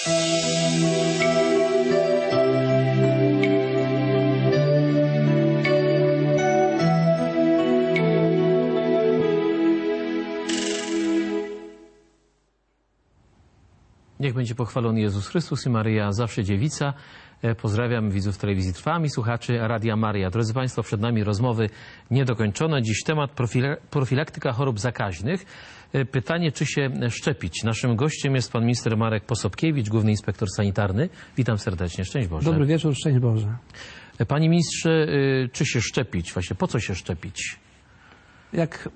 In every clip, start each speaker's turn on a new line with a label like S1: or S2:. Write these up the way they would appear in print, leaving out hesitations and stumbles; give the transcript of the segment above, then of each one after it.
S1: Niech będzie pochwalony Jezus Chrystus i Maryja zawsze dziewica. Pozdrawiam widzów telewizji Trwam i słuchaczy Radia Maryja. Drodzy Państwo, przed nami rozmowy niedokończone. Dziś temat profilaktyka chorób zakaźnych. Pytanie, czy się szczepić. Naszym gościem jest pan minister Marek Posobkiewicz, główny inspektor sanitarny. Witam serdecznie. Szczęść Boże.
S2: Dobry wieczór, szczęść Boże.
S1: Panie ministrze, czy się szczepić? Właśnie po co się szczepić?
S2: Jak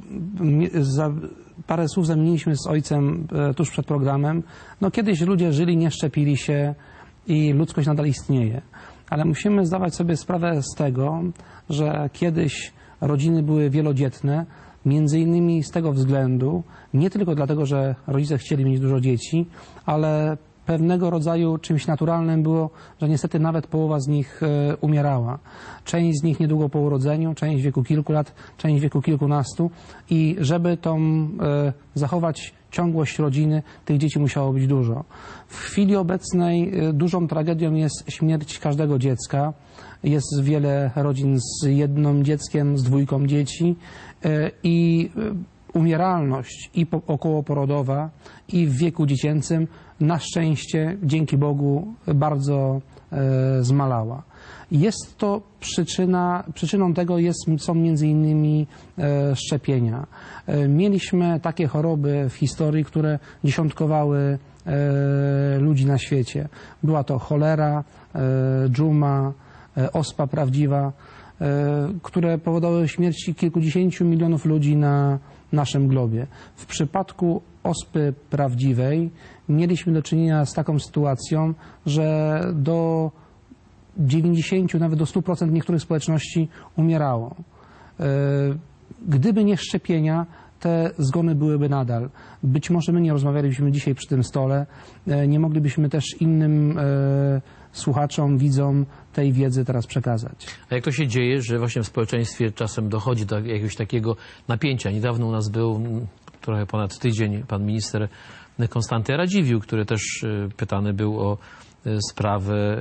S2: parę słów zamieniliśmy z ojcem tuż przed programem, no kiedyś ludzie żyli, nie szczepili się i ludzkość nadal istnieje. Ale musimy zdawać sobie sprawę z tego, że kiedyś rodziny były wielodzietne, między innymi z tego względu, nie tylko dlatego, że rodzice chcieli mieć dużo dzieci, ale pewnego rodzaju czymś naturalnym było, że niestety nawet połowa z nich umierała. Część z nich niedługo po urodzeniu, część w wieku kilku lat, część w wieku kilkunastu i żeby zachować ciągłość rodziny, tych dzieci musiało być dużo. W chwili obecnej dużą tragedią jest śmierć każdego dziecka. Jest wiele rodzin z jednym dzieckiem, z dwójką dzieci i umieralność i okołoporodowa i w wieku dziecięcym na szczęście, dzięki Bogu, bardzo zmalała. Jest to przyczyną tego są między innymi szczepienia. Mieliśmy takie choroby w historii, które dziesiątkowały ludzi na świecie. Była to cholera, dżuma, ospa prawdziwa, które powodowały śmierci kilkudziesięciu milionów ludzi na naszym globie. W przypadku ospy prawdziwej mieliśmy do czynienia z taką sytuacją, że do 90, nawet do 100% niektórych społeczności umierało. Gdyby nie szczepienia, te zgony byłyby nadal. Być może my nie rozmawialibyśmy dzisiaj przy tym stole, nie moglibyśmy też innym słuchaczom, widzom tej wiedzy teraz przekazać.
S1: A jak to się dzieje, że właśnie w społeczeństwie czasem dochodzi do jakiegoś takiego napięcia? Niedawno u nas był trochę ponad tydzień pan minister Konstanty Radziwiłł, który też pytany był o sprawę,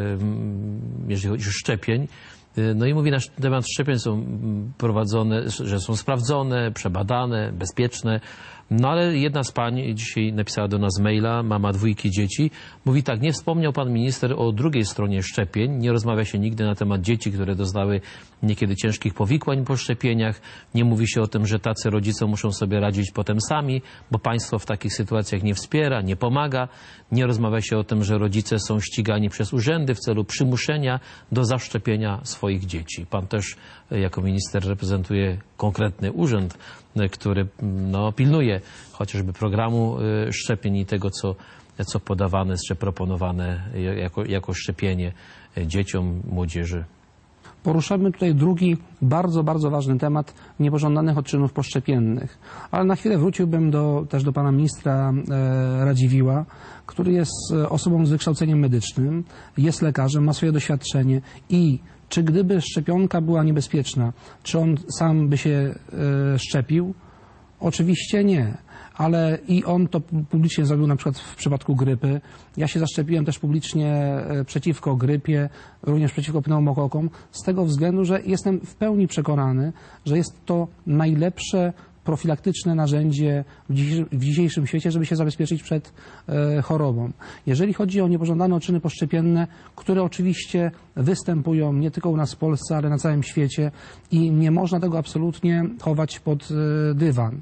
S1: jeżeli chodzi o szczepień. No i mówi, na temat szczepień są prowadzone, że są sprawdzone, przebadane, bezpieczne. No ale jedna z pań dzisiaj napisała do nas maila, mama dwójki dzieci. Mówi tak, nie wspomniał pan minister o drugiej stronie szczepień. Nie rozmawia się nigdy na temat dzieci, które doznały niekiedy ciężkich powikłań po szczepieniach. Nie mówi się o tym, że tacy rodzice muszą sobie radzić potem sami, bo państwo w takich sytuacjach nie wspiera, nie pomaga. Nie rozmawia się o tym, że rodzice są ścigani przez urzędy w celu przymuszenia do zaszczepienia swoich dzieci. Pan też jako minister reprezentuje konkretny urząd, który pilnuje chociażby programu szczepień i tego, co podawane czy proponowane jako szczepienie dzieciom, młodzieży.
S2: Poruszamy tutaj drugi, bardzo, bardzo ważny temat niepożądanych odczynów poszczepiennych. Ale na chwilę wróciłbym też do pana ministra Radziwiłła, który jest osobą z wykształceniem medycznym, jest lekarzem, ma swoje doświadczenie i czy gdyby szczepionka była niebezpieczna, czy on sam by się szczepił? Oczywiście nie, ale i on to publicznie zrobił na przykład w przypadku grypy. Ja się zaszczepiłem też publicznie przeciwko grypie, również przeciwko pneumokokom, z tego względu, że jestem w pełni przekonany, że jest to najlepsze profilaktyczne narzędzie w dzisiejszym świecie, żeby się zabezpieczyć przed chorobą. Jeżeli chodzi o niepożądane odczyny poszczepienne, które oczywiście występują nie tylko u nas w Polsce, ale na całym świecie i nie można tego absolutnie chować pod dywan.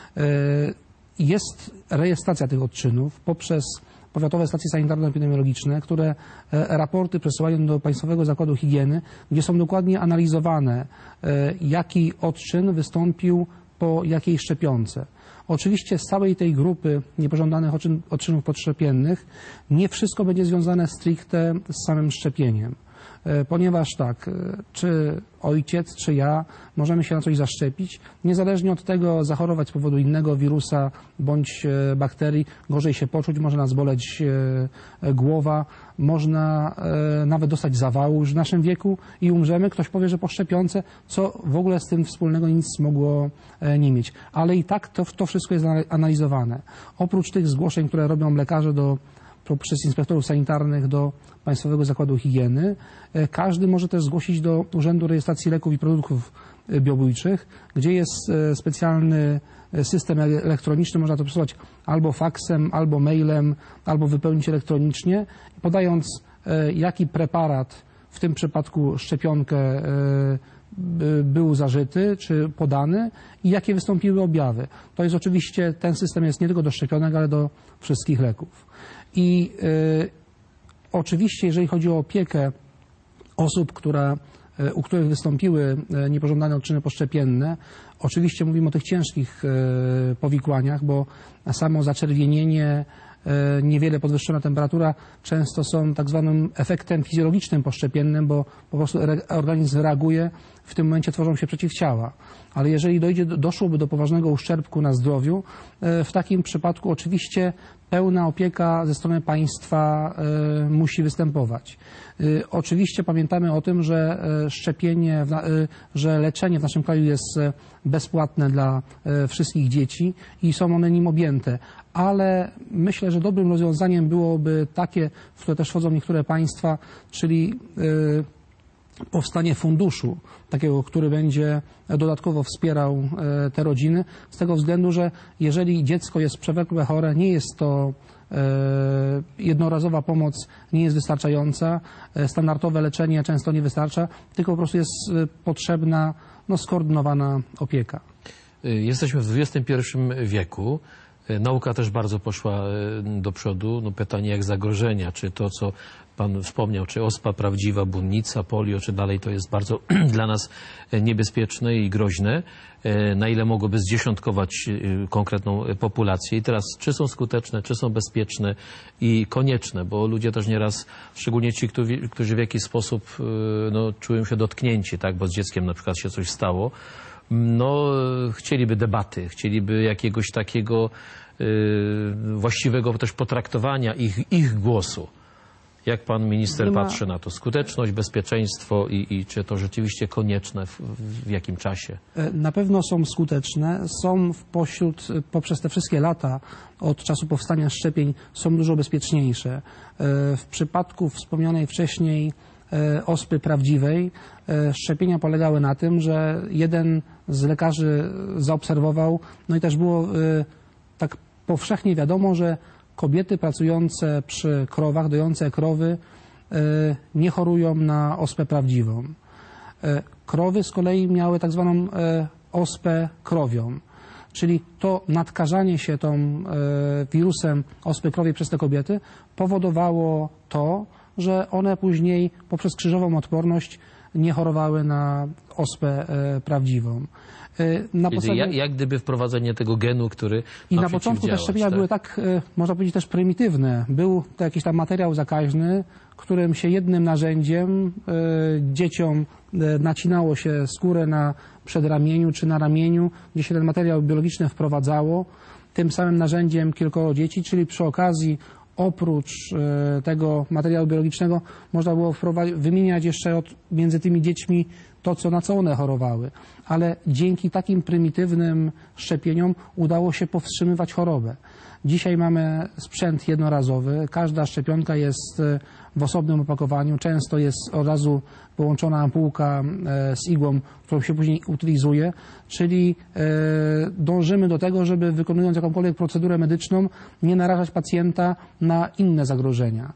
S2: Jest rejestracja tych odczynów poprzez powiatowe stacje sanitarno-epidemiologiczne, które raporty przesyłają do Państwowego Zakładu Higieny, gdzie są dokładnie analizowane, jaki odczyn wystąpił po jakiej szczepionce. Oczywiście z całej tej grupy niepożądanych odczynów poszczepiennych nie wszystko będzie związane stricte z samym szczepieniem. Ponieważ tak, czy ojciec, czy ja możemy się na coś zaszczepić, niezależnie od tego zachorować z powodu innego wirusa bądź bakterii, gorzej się poczuć, może nas boleć głowa, można nawet dostać zawału już w naszym wieku i umrzemy. Ktoś powie, że po szczepionce, co w ogóle z tym wspólnego nic mogło nie mieć. Ale i tak to wszystko jest analizowane. Oprócz tych zgłoszeń, które robią lekarze do przez inspektorów sanitarnych do Państwowego Zakładu Higieny. Każdy może też zgłosić do Urzędu Rejestracji Leków i Produktów Biobójczych, gdzie jest specjalny system elektroniczny. Można to przesyłać albo faksem, albo mailem, albo wypełnić elektronicznie, podając jaki preparat, w tym przypadku szczepionkę, był zażyty czy podany i jakie wystąpiły objawy. To jest oczywiście, ten system jest nie tylko do szczepionek, ale do wszystkich leków. I oczywiście, jeżeli chodzi o opiekę osób, u których wystąpiły niepożądane odczyny poszczepienne, oczywiście mówimy o tych ciężkich powikłaniach, bo samo zaczerwienienie, niewiele podwyższona temperatura często są tak zwanym efektem fizjologicznym poszczepiennym, bo po prostu organizm reaguje, w tym momencie tworzą się przeciwciała. Ale jeżeli doszłoby do poważnego uszczerbku na zdrowiu, w takim przypadku oczywiście pełna opieka ze strony państwa musi występować. Oczywiście pamiętamy o tym, że że leczenie w naszym kraju jest bezpłatne dla wszystkich dzieci i są one nim objęte. Ale myślę, że dobrym rozwiązaniem byłoby takie, w które też wchodzą niektóre państwa, czyli powstanie funduszu takiego, który będzie dodatkowo wspierał te rodziny, z tego względu, że jeżeli dziecko jest przewlekle chore, nie jest to jednorazowa pomoc, nie jest wystarczająca, standardowe leczenie często nie wystarcza, tylko po prostu jest potrzebna skoordynowana opieka.
S1: Jesteśmy w XXI wieku. Nauka też bardzo poszła do przodu. Pytanie jak zagrożenia, czy to, co Pan wspomniał, czy ospa prawdziwa, błonnica, polio, czy dalej to jest bardzo dla nas niebezpieczne i groźne, na ile mogłoby zdziesiątkować konkretną populację. I teraz, czy są skuteczne, czy są bezpieczne i konieczne, bo ludzie też nieraz, szczególnie ci, którzy w jakiś sposób czują się dotknięci, tak, bo z dzieckiem na przykład się coś stało, chcieliby debaty, chcieliby jakiegoś takiego właściwego też potraktowania ich głosu. Jak pan minister patrzy na to? Skuteczność, bezpieczeństwo i czy to rzeczywiście konieczne w jakim czasie?
S2: Na pewno są skuteczne. Są poprzez te wszystkie lata od czasu powstania szczepień są dużo bezpieczniejsze. W przypadku wspomnianej wcześniej ospy prawdziwej szczepienia polegały na tym, że jeden z lekarzy zaobserwował, i też było tak powszechnie wiadomo, że kobiety pracujące przy krowach, dojące krowy nie chorują na ospę prawdziwą. Krowy z kolei miały tak zwaną ospę krowią, czyli to nadkażanie się tą wirusem ospy krowiej przez te kobiety powodowało to, że one później poprzez krzyżową odporność nie chorowały na ospę prawdziwą.
S1: Jak gdyby wprowadzenie tego genu, który
S2: I na początku te szczepienia były tak, można powiedzieć, też prymitywne. Był to jakiś tam materiał zakaźny, którym się jednym narzędziem dzieciom nacinało się skórę na przedramieniu czy na ramieniu, gdzie się ten materiał biologiczny wprowadzało. Tym samym narzędziem kilkoro dzieci, czyli przy okazji oprócz tego materiału biologicznego można było wymieniać jeszcze między tymi dziećmi to, na co one chorowały. Ale dzięki takim prymitywnym szczepieniom udało się powstrzymywać chorobę. Dzisiaj mamy sprzęt jednorazowy. Każda szczepionka jest w osobnym opakowaniu. Często jest od razu połączona ampułka z igłą, którą się później utylizuje. Czyli dążymy do tego, żeby wykonując jakąkolwiek procedurę medyczną nie narażać pacjenta na inne zagrożenia.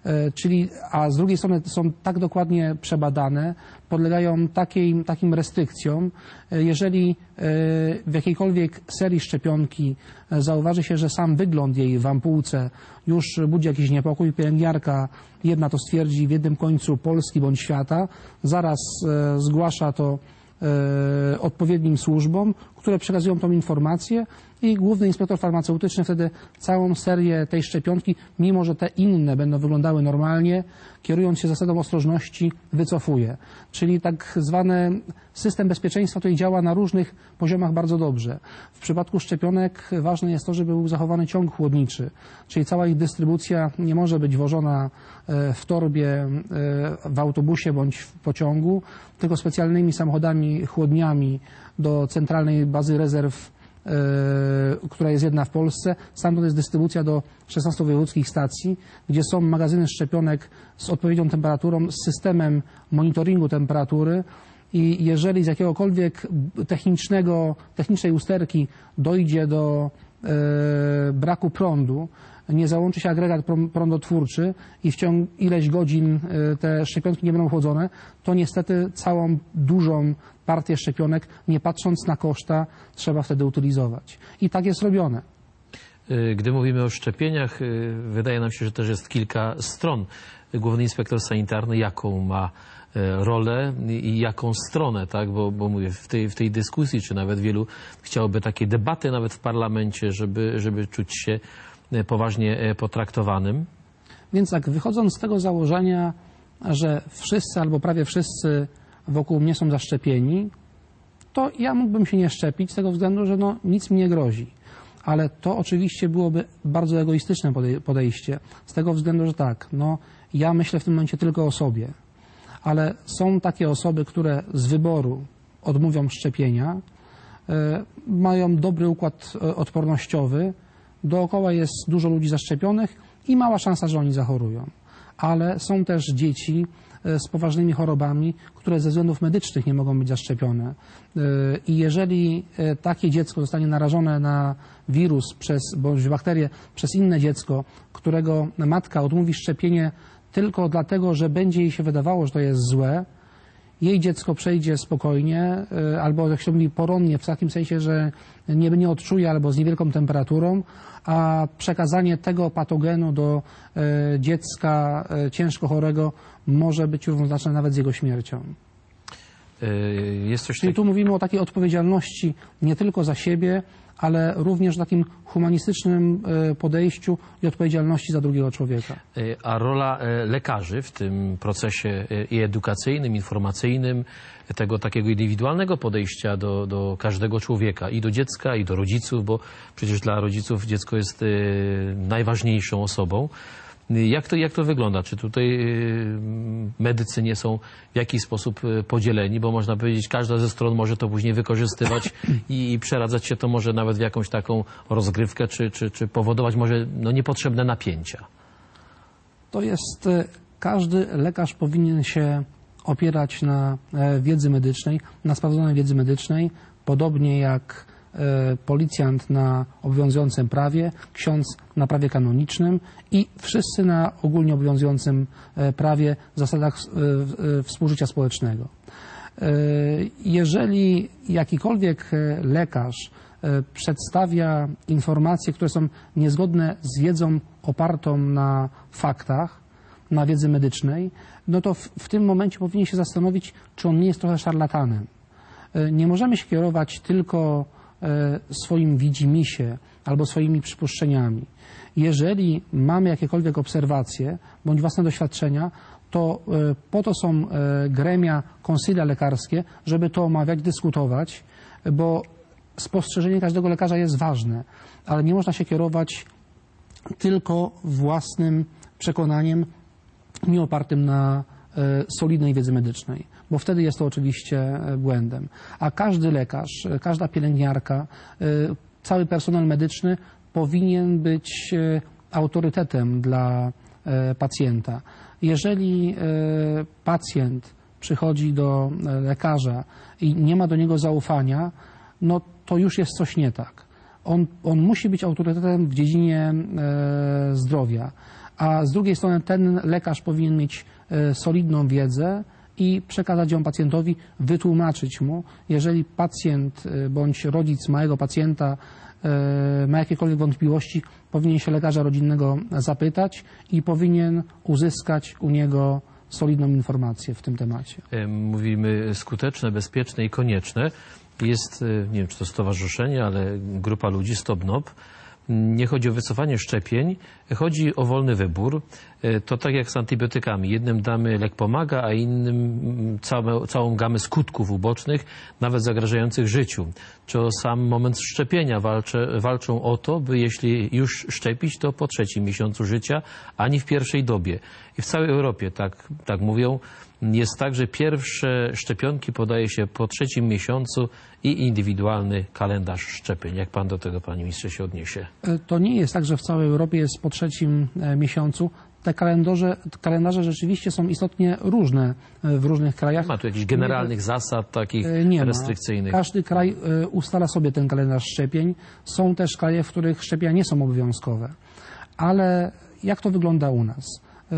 S2: A z drugiej strony są tak dokładnie przebadane, podlegają takim restrykcjom. Jeżeli w jakiejkolwiek serii szczepionki zauważy się, że sam wygląd jej w ampułce już budzi jakiś niepokój, pielęgniarka jedna to stwierdzi w jednym końcu Polski bądź świata, zaraz zgłasza to odpowiednim służbom, które przekazują tą informację i główny inspektor farmaceutyczny wtedy całą serię tej szczepionki, mimo że te inne będą wyglądały normalnie, kierując się zasadą ostrożności, wycofuje. Czyli tak zwany system bezpieczeństwa tutaj działa na różnych poziomach bardzo dobrze. W przypadku szczepionek ważne jest to, żeby był zachowany ciąg chłodniczy, czyli cała ich dystrybucja nie może być wożona w torbie, w autobusie bądź w pociągu, tylko specjalnymi samochodami chłodniami do centralnej bazy rezerw która jest jedna w Polsce. Stamtąd jest dystrybucja do 16 wojewódzkich stacji, gdzie są magazyny szczepionek z odpowiednią temperaturą, z systemem monitoringu temperatury. I jeżeli z jakiegokolwiek technicznej usterki dojdzie do braku prądu, nie załączy się agregat prądotwórczy i w ciągu ileś godzin te szczepionki nie będą wchodzone, to niestety całą dużą partię szczepionek, nie patrząc na koszta, trzeba wtedy utylizować. I tak jest robione.
S1: Gdy mówimy o szczepieniach, wydaje nam się, że też jest kilka stron. Główny inspektor sanitarny jaką ma rolę i jaką stronę, tak? Bo mówię, w tej dyskusji, czy nawet wielu chciałoby takiej debaty nawet w parlamencie, żeby czuć się poważnie potraktowanym.
S2: Więc tak, wychodząc z tego założenia, że wszyscy albo prawie wszyscy wokół mnie są zaszczepieni, to ja mógłbym się nie szczepić z tego względu, że nic mi nie grozi. Ale to oczywiście byłoby bardzo egoistyczne podejście, z tego względu, że tak, ja myślę w tym momencie tylko o sobie. Ale są takie osoby, które z wyboru odmówią szczepienia, mają dobry układ odpornościowy, dookoła jest dużo ludzi zaszczepionych i mała szansa, że oni zachorują. Ale są też dzieci z poważnymi chorobami, które ze względów medycznych nie mogą być zaszczepione. I jeżeli takie dziecko zostanie narażone na wirus bądź bakterię przez inne dziecko, którego matka odmówi szczepienie tylko dlatego, że będzie jej się wydawało, że to jest złe, jej dziecko przejdzie spokojnie, albo jak się mówi poronnie, w takim sensie, że nie odczuje, albo z niewielką temperaturą, a przekazanie tego patogenu do dziecka ciężko chorego może być równoznaczne nawet z jego śmiercią. Czyli tu mówimy o takiej odpowiedzialności nie tylko za siebie, ale również takim humanistycznym podejściu i odpowiedzialności za drugiego człowieka.
S1: A rola lekarzy w tym procesie i edukacyjnym, informacyjnym, tego takiego indywidualnego podejścia do każdego człowieka, i do dziecka, i do rodziców, bo przecież dla rodziców dziecko jest najważniejszą osobą. Jak to wygląda? Czy tutaj medycy nie są w jakiś sposób podzieleni? Bo można powiedzieć, każda ze stron może to później wykorzystywać i przeradzać się to może nawet w jakąś taką rozgrywkę, czy powodować może niepotrzebne napięcia.
S2: To jest, każdy lekarz powinien się opierać na wiedzy medycznej, na sprawdzonej wiedzy medycznej, podobnie jak policjant na obowiązującym prawie, ksiądz na prawie kanonicznym i wszyscy na ogólnie obowiązującym prawie, zasadach współżycia społecznego. Jeżeli jakikolwiek lekarz przedstawia informacje, które są niezgodne z wiedzą opartą na faktach, na wiedzy medycznej, to w tym momencie powinien się zastanowić, czy on nie jest trochę szarlatanem. Nie możemy się kierować tylko swoim widzimisię albo swoimi przypuszczeniami. Jeżeli mamy jakiekolwiek obserwacje bądź własne doświadczenia, to po to są gremia, konsylia lekarskie, żeby to omawiać, dyskutować, bo spostrzeżenie każdego lekarza jest ważne, ale nie można się kierować tylko własnym przekonaniem, nie opartym na solidnej wiedzy medycznej, bo wtedy jest to oczywiście błędem. A każdy lekarz, każda pielęgniarka, cały personel medyczny powinien być autorytetem dla pacjenta. Jeżeli pacjent przychodzi do lekarza i nie ma do niego zaufania, to już jest coś nie tak. On musi być autorytetem w dziedzinie zdrowia, a z drugiej strony ten lekarz powinien mieć solidną wiedzę i przekazać ją pacjentowi, wytłumaczyć mu, jeżeli pacjent bądź rodzic małego pacjenta ma jakiekolwiek wątpliwości, powinien się lekarza rodzinnego zapytać i powinien uzyskać u niego solidną informację w tym temacie.
S1: Mówimy skuteczne, bezpieczne i konieczne. Jest, nie wiem czy to stowarzyszenie, ale grupa ludzi, Stop NOP. Nie chodzi o wycofanie szczepień, chodzi o wolny wybór. To tak jak z antybiotykami. Jednym damy lek pomaga, a innym całą gamę skutków ubocznych, nawet zagrażających życiu. Czy o sam moment szczepienia walczą o to, by jeśli już szczepić, to po 3. miesiącu życia, ani w pierwszej dobie. I w całej Europie tak mówią. jest tak, że pierwsze szczepionki podaje się po 3. miesiącu i indywidualny kalendarz szczepień. Jak pan do tego, panie ministrze, się odniesie?
S2: To nie jest tak, że w całej Europie jest po 3. miesiącu. Te kalendarze rzeczywiście są istotnie różne w różnych krajach.
S1: Ma tu jakichś generalnych zasad takich
S2: Nie
S1: restrykcyjnych?
S2: ma. Każdy kraj ustala sobie ten kalendarz szczepień. Są też kraje, w których szczepienia nie są obowiązkowe. Ale jak to wygląda u nas?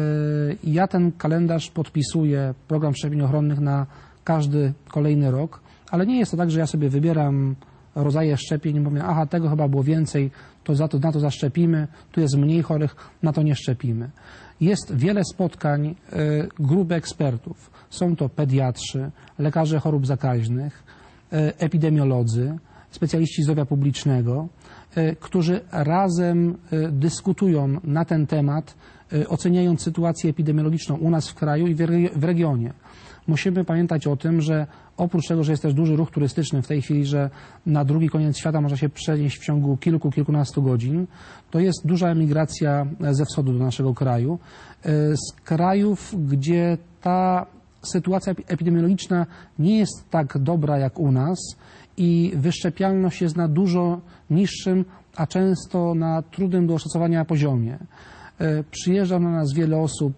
S2: Ja ten kalendarz podpisuję, program szczepień ochronnych na każdy kolejny rok, ale nie jest to tak, że ja sobie wybieram rodzaje szczepień i mówię, aha, tego chyba było więcej, to na to zaszczepimy, tu jest mniej chorych, na to nie szczepimy. Jest wiele spotkań grup ekspertów. Są to pediatrzy, lekarze chorób zakaźnych, epidemiolodzy, specjaliści zdrowia publicznego, którzy razem dyskutują na ten temat, oceniając sytuację epidemiologiczną u nas w kraju i w regionie. Musimy pamiętać o tym, że oprócz tego, że jest też duży ruch turystyczny w tej chwili, że na drugi koniec świata można się przenieść w ciągu kilkunastu godzin, to jest duża emigracja ze wschodu do naszego kraju, z krajów, gdzie ta sytuacja epidemiologiczna nie jest tak dobra jak u nas i wyszczepialność jest na dużo niższym, a często na trudnym do oszacowania poziomie. Przyjeżdża na nas wiele osób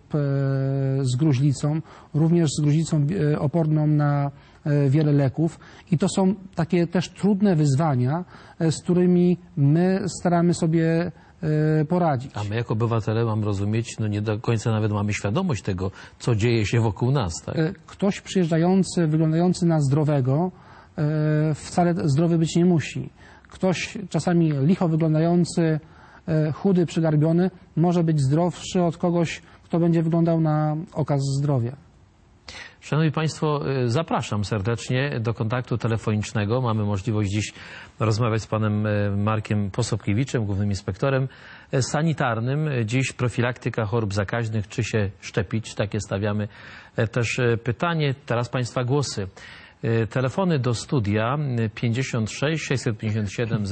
S2: z gruźlicą, również z gruźlicą oporną na wiele leków i to są takie też trudne wyzwania, z którymi my staramy sobie poradzić.
S1: A my jako obywatele, mam rozumieć, no nie do końca nawet mamy świadomość tego, co dzieje się wokół nas, tak?
S2: Ktoś przyjeżdżający, wyglądający na zdrowego, wcale zdrowy być nie musi. Ktoś czasami licho wyglądający, chudy, przygarbiony, może być zdrowszy od kogoś, kto będzie wyglądał na okaz zdrowia.
S1: Szanowni Państwo, zapraszam serdecznie do kontaktu telefonicznego. Mamy możliwość dziś rozmawiać z panem Markiem Posobkiewiczem, głównym inspektorem sanitarnym. Dziś profilaktyka chorób zakaźnych, czy się szczepić? Takie stawiamy też pytanie. Teraz Państwa głosy. Telefony do studia 56 657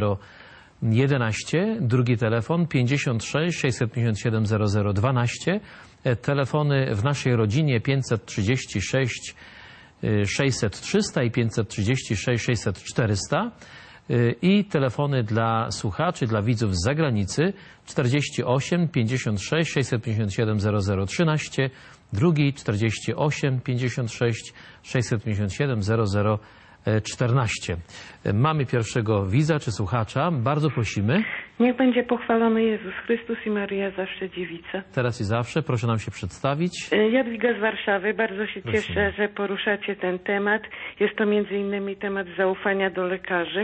S1: 0011, drugi telefon 56 657 0012, telefony w naszej rodzinie 536 600 300 i 536 600 400 i telefony dla słuchaczy, dla widzów z zagranicy 48 56 657 0013, drugi 48 56 657 0014. Mamy pierwszego widza czy słuchacza. Bardzo prosimy.
S3: Niech będzie pochwalony Jezus Chrystus i Maryja zawsze dziewica.
S1: Teraz i zawsze. Proszę nam się przedstawić.
S3: Jadwiga z Warszawy. Bardzo się cieszę, że poruszacie ten temat. Jest to między innymi temat zaufania do lekarzy.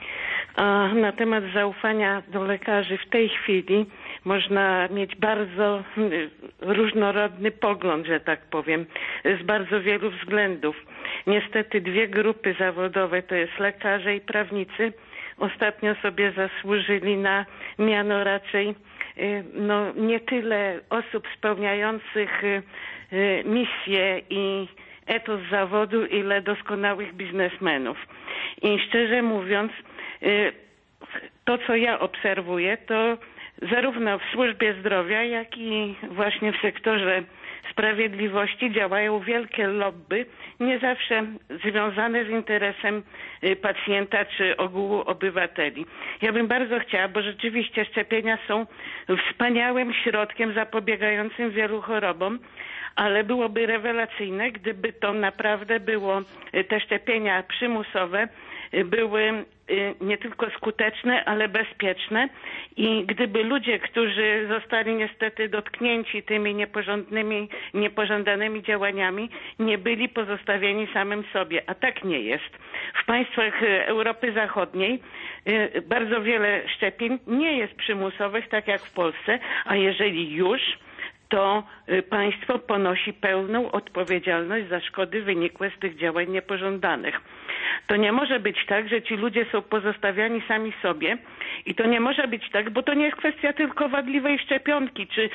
S3: A na temat zaufania do lekarzy w tej chwili można mieć bardzo różnorodny pogląd, że tak powiem, z bardzo wielu względów. Niestety dwie grupy zawodowe, to jest lekarze i prawnicy, ostatnio sobie zasłużyli na miano raczej nie tyle osób spełniających misję i etos zawodu, ile doskonałych biznesmenów. I szczerze mówiąc, to co ja obserwuję, to zarówno w służbie zdrowia, jak i właśnie w sektorze sprawiedliwości działają wielkie lobby, nie zawsze związane z interesem pacjenta czy ogółu obywateli. Ja bym bardzo chciała, bo rzeczywiście szczepienia są wspaniałym środkiem zapobiegającym wielu chorobom, ale byłoby rewelacyjne, gdyby to naprawdę było, te szczepienia przymusowe były nie tylko skuteczne, ale bezpieczne i gdyby ludzie, którzy zostali niestety dotknięci tymi niepożądanymi działaniami, nie byli pozostawieni samym sobie, a tak nie jest. W państwach Europy Zachodniej bardzo wiele szczepień nie jest przymusowych, tak jak w Polsce, a jeżeli już, to państwo ponosi pełną odpowiedzialność za szkody wynikłe z tych działań niepożądanych. To nie może być tak, że ci ludzie są pozostawiani sami sobie i to nie może być tak, bo to nie jest kwestia tylko wadliwej szczepionki, czy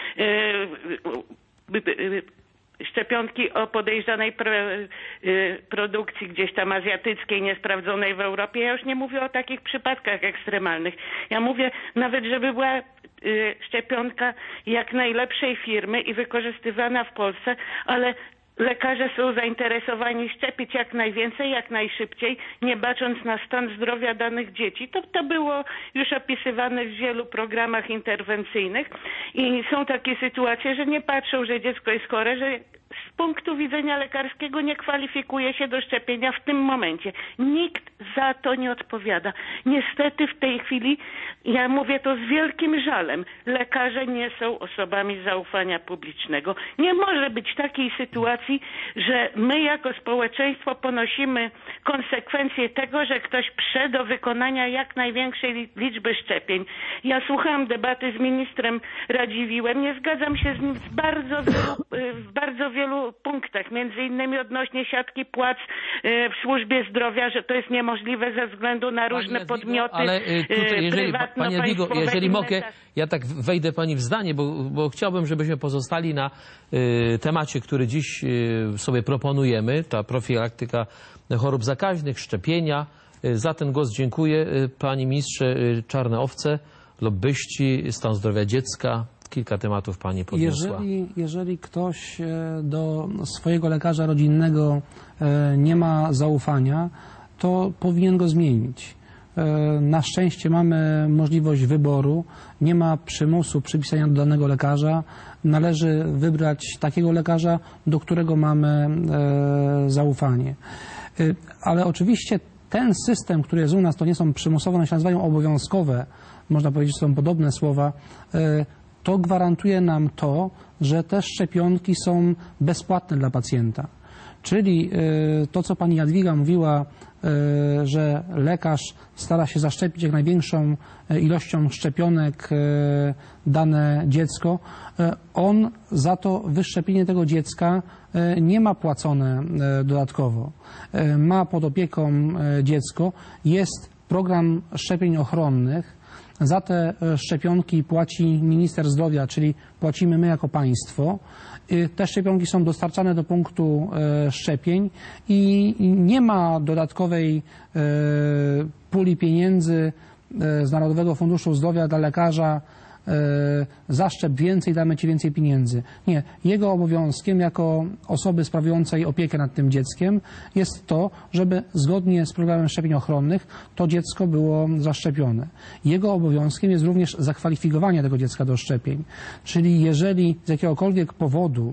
S3: szczepionki o podejrzanej produkcji gdzieś tam azjatyckiej, niesprawdzonej w Europie. Ja już nie mówię o takich przypadkach ekstremalnych. Ja mówię nawet, żeby była szczepionka jak najlepszej firmy i wykorzystywana w Polsce, ale lekarze są zainteresowani szczepić jak najwięcej, jak najszybciej, nie bacząc na stan zdrowia danych dzieci. To było już opisywane w wielu programach interwencyjnych i są takie sytuacje, że nie patrzą, że dziecko jest chore, że z punktu widzenia lekarskiego nie kwalifikuje się do szczepienia w tym momencie. Nikt za to nie odpowiada. Niestety w tej chwili, ja mówię to z wielkim żalem, lekarze nie są osobami zaufania publicznego. Nie może być takiej sytuacji, że my jako społeczeństwo ponosimy konsekwencje tego, że ktoś prze do wykonania jak największej liczby szczepień. Ja słuchałam debaty z ministrem Radziwiłłem, nie zgadzam się z nim w bardzo wielu punktach, między innymi odnośnie siatki płac w służbie zdrowia, że to jest niemożliwe ze względu na różne podmioty
S1: Pani Jadwigo, jeżeli mogę, ja tak wejdę pani w zdanie, bo chciałbym, żebyśmy pozostali na temacie, który dziś sobie proponujemy, ta profilaktyka chorób zakaźnych, szczepienia. Za ten głos dziękuję. Panie ministrze, czarne owce, lobbyści, stan zdrowia dziecka. Kilka tematów pani podniosła.
S2: Jeżeli ktoś do swojego lekarza rodzinnego nie ma zaufania, to powinien go zmienić. Na szczęście mamy możliwość wyboru, nie ma przymusu przypisania do danego lekarza. Należy wybrać takiego lekarza, do którego mamy zaufanie. Ale oczywiście ten system, który jest u nas, to nie są przymusowe, one się nazywają obowiązkowe, można powiedzieć, że są podobne słowa, to gwarantuje nam to, że te szczepionki są bezpłatne dla pacjenta. Czyli to, co pani Jadwiga mówiła, że lekarz stara się zaszczepić jak największą ilością szczepionek dane dziecko, on za to wyszczepienie tego dziecka nie ma płacone dodatkowo. Ma pod opieką dziecko, jest program szczepień ochronnych. Za te szczepionki płaci minister zdrowia, czyli płacimy my jako państwo. Te szczepionki są dostarczane do punktu szczepień i nie ma dodatkowej puli pieniędzy z Narodowego Funduszu Zdrowia dla lekarza. Zaszczep więcej, damy ci więcej pieniędzy. Nie. Jego obowiązkiem jako osoby sprawującej opiekę nad tym dzieckiem jest to, żeby zgodnie z programem szczepień ochronnych to dziecko było zaszczepione. Jego obowiązkiem jest również zakwalifikowanie tego dziecka do szczepień. Czyli jeżeli z jakiegokolwiek powodu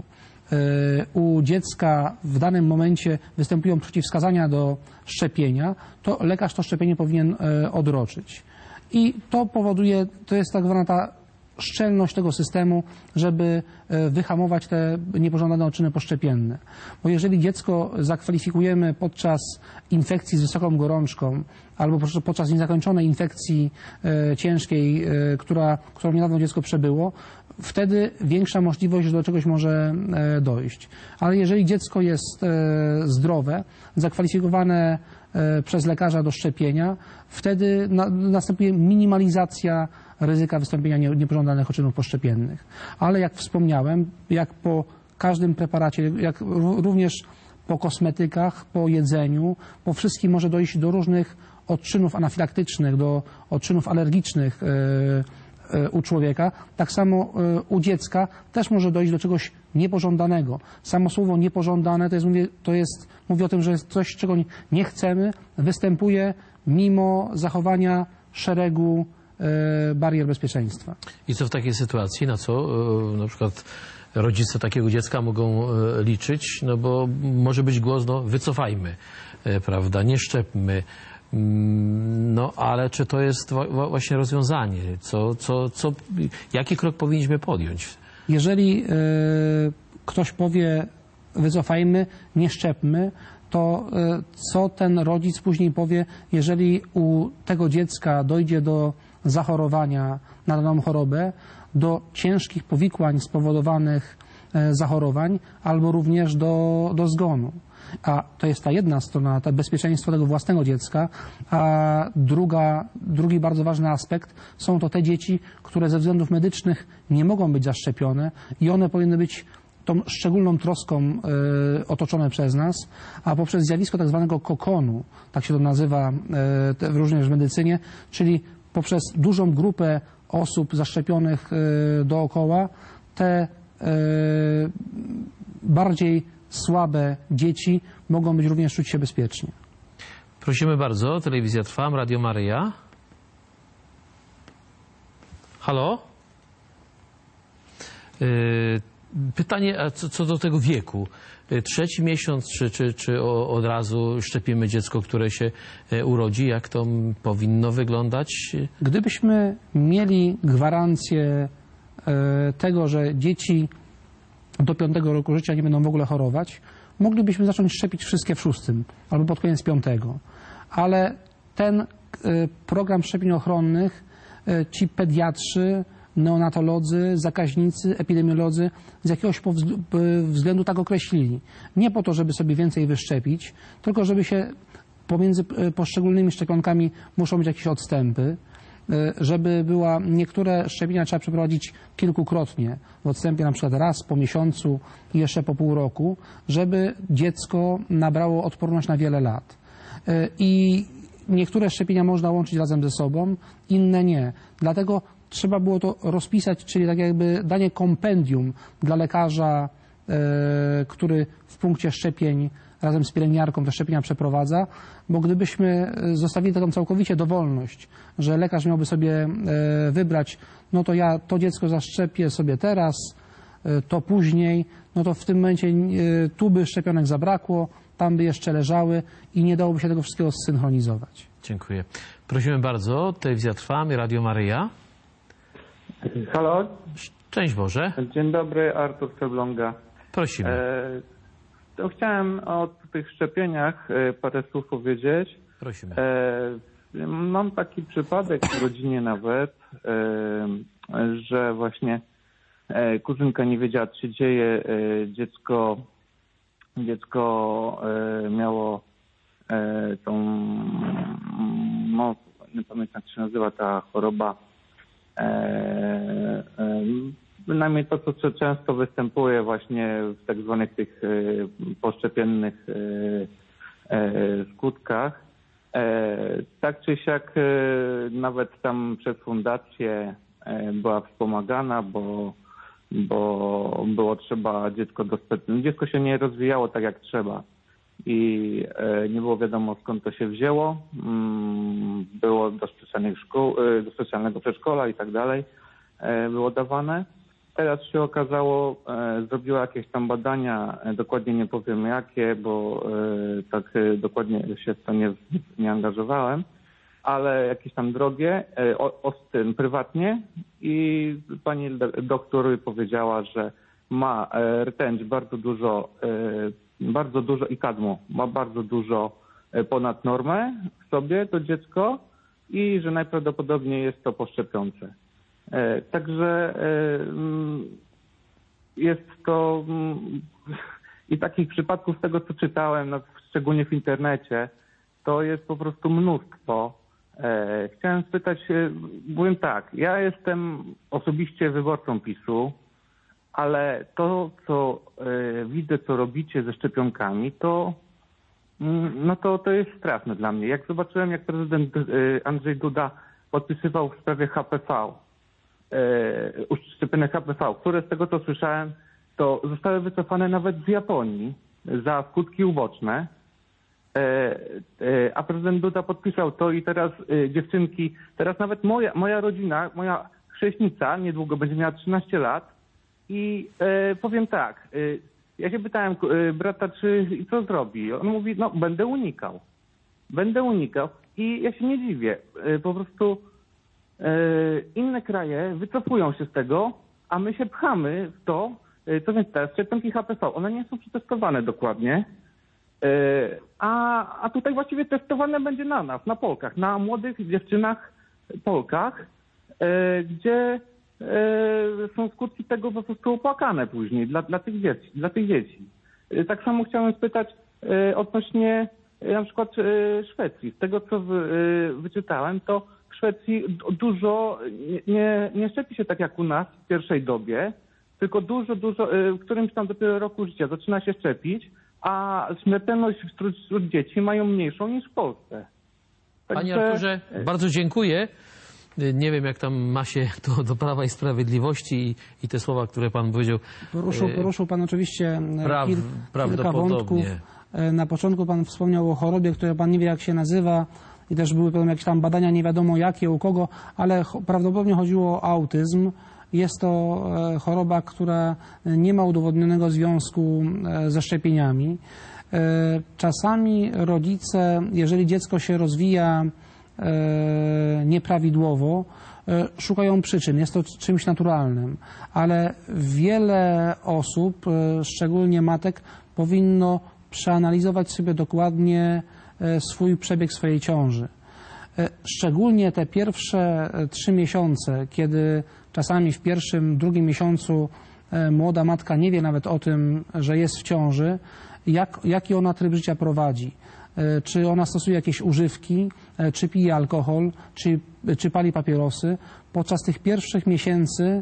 S2: u dziecka w danym momencie występują przeciwwskazania do szczepienia, to lekarz to szczepienie powinien odroczyć. I to powoduje, to jest tak zwana ta szczelność tego systemu, żeby wyhamować te niepożądane odczyny poszczepienne. Bo jeżeli dziecko zakwalifikujemy podczas infekcji z wysoką gorączką albo podczas niezakończonej infekcji ciężkiej, którą niedawno dziecko przebyło, wtedy większa możliwość, że do czegoś może dojść. Ale jeżeli dziecko jest zdrowe, zakwalifikowane przez lekarza do szczepienia, wtedy następuje minimalizacja ryzyka wystąpienia niepożądanych odczynów poszczepiennych. Ale jak wspomniałem, jak po każdym preparacie, jak również po kosmetykach, po jedzeniu, po wszystkim może dojść do różnych odczynów anafilaktycznych, do odczynów alergicznych u człowieka, tak samo u dziecka też może dojść do czegoś niepożądanego. Samo słowo niepożądane mówi o tym, że jest coś, czego nie chcemy, występuje mimo zachowania szeregu barier bezpieczeństwa.
S1: I co w takiej sytuacji, na co na przykład rodzice takiego dziecka mogą liczyć? No bo może być głos, no wycofajmy, prawda, nie szczepmy. No ale czy to jest właśnie rozwiązanie? Jaki krok powinniśmy podjąć?
S2: Jeżeli ktoś powie wycofajmy, nie szczepmy, to co ten rodzic później powie, jeżeli u tego dziecka dojdzie do zachorowania na daną chorobę, do ciężkich powikłań spowodowanych zachorowań albo również do zgonu. A to jest ta jedna strona, to bezpieczeństwo tego własnego dziecka, a drugi bardzo ważny aspekt są to te dzieci, które ze względów medycznych nie mogą być zaszczepione i one powinny być tą szczególną troską otoczone przez nas, a poprzez zjawisko tak zwanego kokonu, tak się to nazywa również w medycynie, czyli poprzez dużą grupę osób zaszczepionych dookoła, te bardziej słabe dzieci mogą być również czuć się bezpiecznie.
S1: Prosimy bardzo, telewizja Trwam, Radio Maryja. Halo? Pytanie co do tego wieku. 3. miesiąc, czy od razu szczepimy dziecko, które się urodzi? Jak to powinno wyglądać?
S2: Gdybyśmy mieli gwarancję tego, że dzieci do 5. roku życia nie będą w ogóle chorować, moglibyśmy zacząć szczepić wszystkie w 6. albo pod koniec 5. Ale ten program szczepień ochronnych ci pediatrzy, neonatolodzy, zakaźnicy, epidemiolodzy z jakiegoś względu tak określili. Nie po to, żeby sobie więcej wyszczepić, tylko żeby się pomiędzy poszczególnymi szczepionkami muszą być jakieś odstępy, żeby niektóre szczepienia trzeba przeprowadzić kilkukrotnie, w odstępie na przykład raz po miesiącu i jeszcze po pół roku, żeby dziecko nabrało odporność na wiele lat. I niektóre szczepienia można łączyć razem ze sobą, inne nie. Dlatego trzeba było to rozpisać, czyli tak jakby danie kompendium dla lekarza, który w punkcie szczepień razem z pielęgniarką te szczepienia przeprowadza, bo gdybyśmy zostawili taką całkowicie dowolność, że lekarz miałby sobie wybrać, no to ja to dziecko zaszczepię sobie teraz, to później, no to w tym momencie tu by szczepionek zabrakło, tam by jeszcze leżały i nie dałoby się tego wszystkiego zsynchronizować.
S1: Dziękuję. Prosimy bardzo, telewizja Trwam i Radio Maryja.
S4: Halo?
S1: Szczęść Boże.
S4: Dzień dobry, Artur Ceblonga.
S1: Prosimy.
S4: To chciałem o tych szczepieniach parę słów powiedzieć.
S1: Prosimy.
S4: Mam taki przypadek w rodzinie nawet, że właśnie kuzynka nie wiedziała, co się dzieje. Dziecko miało tą, no, nie pamiętam jak się nazywa ta choroba, bynajmniej to, co często występuje właśnie w tak zwanych tych poszczepiennych skutkach. Tak czy siak nawet tam przez fundację była wspomagana, bo było trzeba dziecko się nie rozwijało tak jak trzeba i nie było wiadomo skąd to się wzięło. Było do specjalnych szkół, do specjalnego przedszkola i tak dalej było dawane. Teraz się okazało, zrobiła jakieś tam badania, dokładnie nie powiem jakie, bo tak dokładnie się w to nie angażowałem, ale jakieś tam drogie, prywatnie i pani doktor powiedziała, że ma rtęć bardzo dużo i kadmu, ma bardzo dużo ponad normę w sobie to dziecko i że najprawdopodobniej jest to poszczepiące. Także jest to i takich przypadków z tego, co czytałem, no, szczególnie w internecie, to jest po prostu mnóstwo. Chciałem spytać, powiem tak, ja jestem osobiście wyborcą PiS-u, ale to, co widzę, co robicie ze szczepionkami, to jest straszne dla mnie. Jak zobaczyłem, jak prezydent Andrzej Duda podpisywał w sprawie HPV, szczepionek HPV, które z tego, co słyszałem, to zostały wycofane nawet z Japonii za skutki uboczne, a prezydent Duda podpisał to i teraz dziewczynki, teraz nawet moja rodzina, moja chrześnica niedługo będzie miała 13 lat i powiem tak, ja się pytałem brata, co zrobi. On mówi, no będę unikał i ja się nie dziwię, po prostu inne kraje wycofują się z tego, a my się pchamy w to, co więc teraz szczepionki HPV, one nie są przetestowane dokładnie, a tutaj właściwie testowane będzie na nas, na Polkach, na młodych dziewczynach Polkach, gdzie są skutki tego po prostu opłakane później dla tych dzieci. Tak samo chciałem spytać odnośnie na przykład Szwecji. Z tego, co wyczytałem, to w Szwecji dużo nie szczepi się tak jak u nas w pierwszej dobie, tylko dużo, w którymś tam dopiero roku życia zaczyna się szczepić, a śmiertelność wśród dzieci mają mniejszą niż w Polsce.
S1: Panie Arturze, bardzo dziękuję. Nie wiem, jak tam ma się to do Prawa i Sprawiedliwości i te słowa, które pan powiedział.
S2: Poruszył pan oczywiście kilka wątków. Na początku pan wspomniał o chorobie, która pan nie wie, jak się nazywa i też były potem jakieś tam badania nie wiadomo jakie, u kogo, ale prawdopodobnie chodziło o autyzm. Jest to choroba, która nie ma udowodnionego związku ze szczepieniami. Czasami rodzice, jeżeli dziecko się rozwija nieprawidłowo, szukają przyczyn. Jest to czymś naturalnym, ale wiele osób, szczególnie matek, powinno przeanalizować sobie dokładnie swój przebieg swojej ciąży. Szczególnie te pierwsze 3 miesiące, kiedy czasami w pierwszym, drugim miesiącu młoda matka nie wie nawet o tym, że jest w ciąży, jaki ona tryb życia prowadzi. Czy ona stosuje jakieś używki, czy pije alkohol, czy pali papierosy. Podczas tych pierwszych miesięcy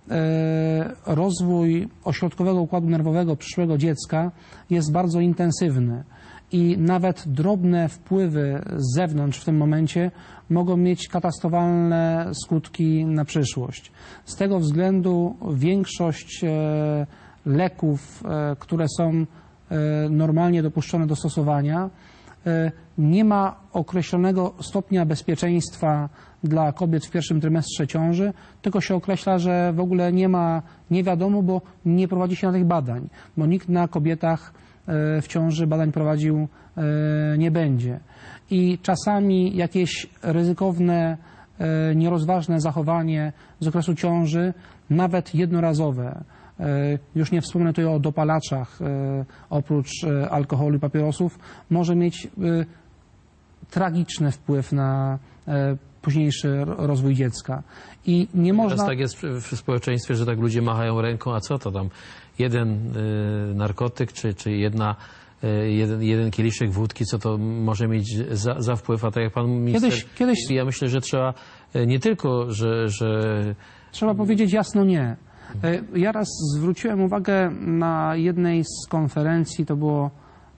S2: rozwój ośrodkowego układu nerwowego przyszłego dziecka jest bardzo intensywny i nawet drobne wpływy z zewnątrz w tym momencie mogą mieć katastrofalne skutki na przyszłość. Z tego względu większość leków, które są normalnie dopuszczone do stosowania, nie ma określonego stopnia bezpieczeństwa dla kobiet w pierwszym trymestrze ciąży, tylko się określa, że w ogóle nie wiadomo, bo nie prowadzi się żadnych badań, bo nikt na kobietach w ciąży badań prowadził nie będzie. I czasami jakieś ryzykowne, nierozważne zachowanie z okresu ciąży, nawet jednorazowe, już nie wspomnę tutaj o dopalaczach, oprócz alkoholu i papierosów, może mieć tragiczny wpływ na późniejszy rozwój dziecka. I nie można...
S1: Teraz tak jest w społeczeństwie, że tak ludzie machają ręką, a co to tam? Jeden narkotyk, czy jeden kieliszek wódki, co to może mieć za wpływ? A tak jak pan minister mówi, ja myślę, że trzeba nie tylko, że...
S2: Trzeba powiedzieć jasno nie. Ja raz zwróciłem uwagę na jednej z konferencji, to było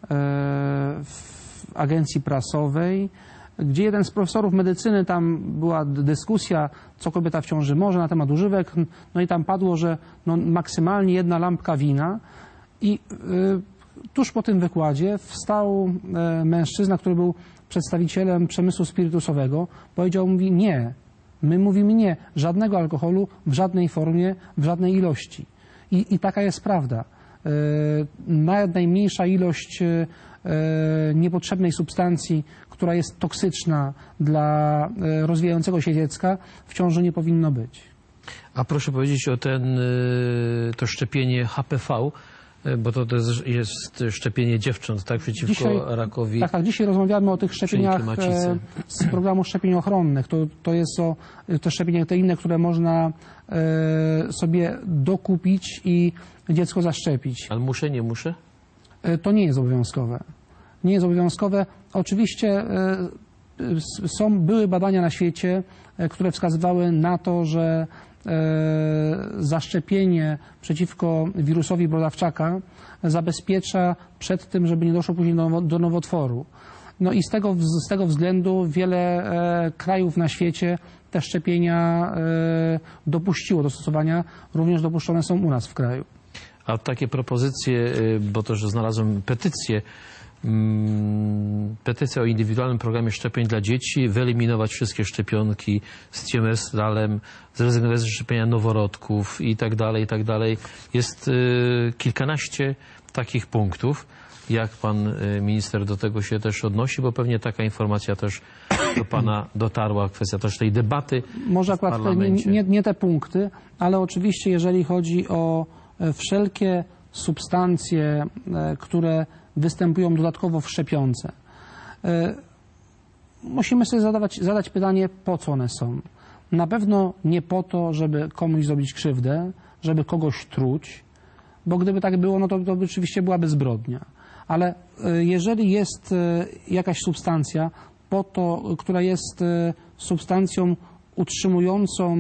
S2: w agencji prasowej, gdzie jeden z profesorów medycyny, tam była dyskusja, co kobieta w ciąży może na temat używek, no i tam padło, że no maksymalnie 1 lampka wina i tuż po tym wykładzie wstał mężczyzna, który był przedstawicielem przemysłu spirytusowego, powiedział, mówi nie. My mówimy nie, żadnego alkoholu w żadnej formie, w żadnej ilości. I taka jest prawda. Najmniejsza ilość niepotrzebnej substancji, która jest toksyczna dla rozwijającego się dziecka, w ciąży nie powinno być.
S1: A proszę powiedzieć o to szczepienie HPV, bo to jest szczepienie dziewcząt, tak, przeciwko rakowi.
S2: Tak, dzisiaj rozmawiamy o tych szczepieniach z programu szczepień ochronnych. To jest te szczepienia, te inne, które można sobie dokupić i dziecko zaszczepić.
S1: Ale muszę, nie muszę?
S2: To nie jest obowiązkowe. Nie jest obowiązkowe. Oczywiście były badania na świecie, które wskazywały na to, że zaszczepienie przeciwko wirusowi brodawczaka zabezpiecza przed tym, żeby nie doszło później do nowotworu. No i z tego względu wiele krajów na świecie te szczepienia dopuściło do stosowania, również dopuszczone są u nas w kraju.
S1: A takie propozycje, bo to, że znalazłem petycja o indywidualnym programie szczepień dla dzieci, wyeliminować wszystkie szczepionki z tiomersalem, zrezygnować ze szczepienia noworodków i tak dalej. Jest kilkanaście takich punktów. Jak pan minister do tego się też odnosi, bo pewnie taka informacja też do pana dotarła, kwestia też tej debaty
S2: może akurat nie te punkty, ale oczywiście jeżeli chodzi o wszelkie substancje, które występują dodatkowo w szczepionce. Musimy sobie zadać pytanie, po co one są. Na pewno nie po to, żeby komuś zrobić krzywdę, żeby kogoś truć, bo gdyby tak było, no to oczywiście byłaby zbrodnia. Ale jeżeli jest jakaś substancja, która jest substancją utrzymującą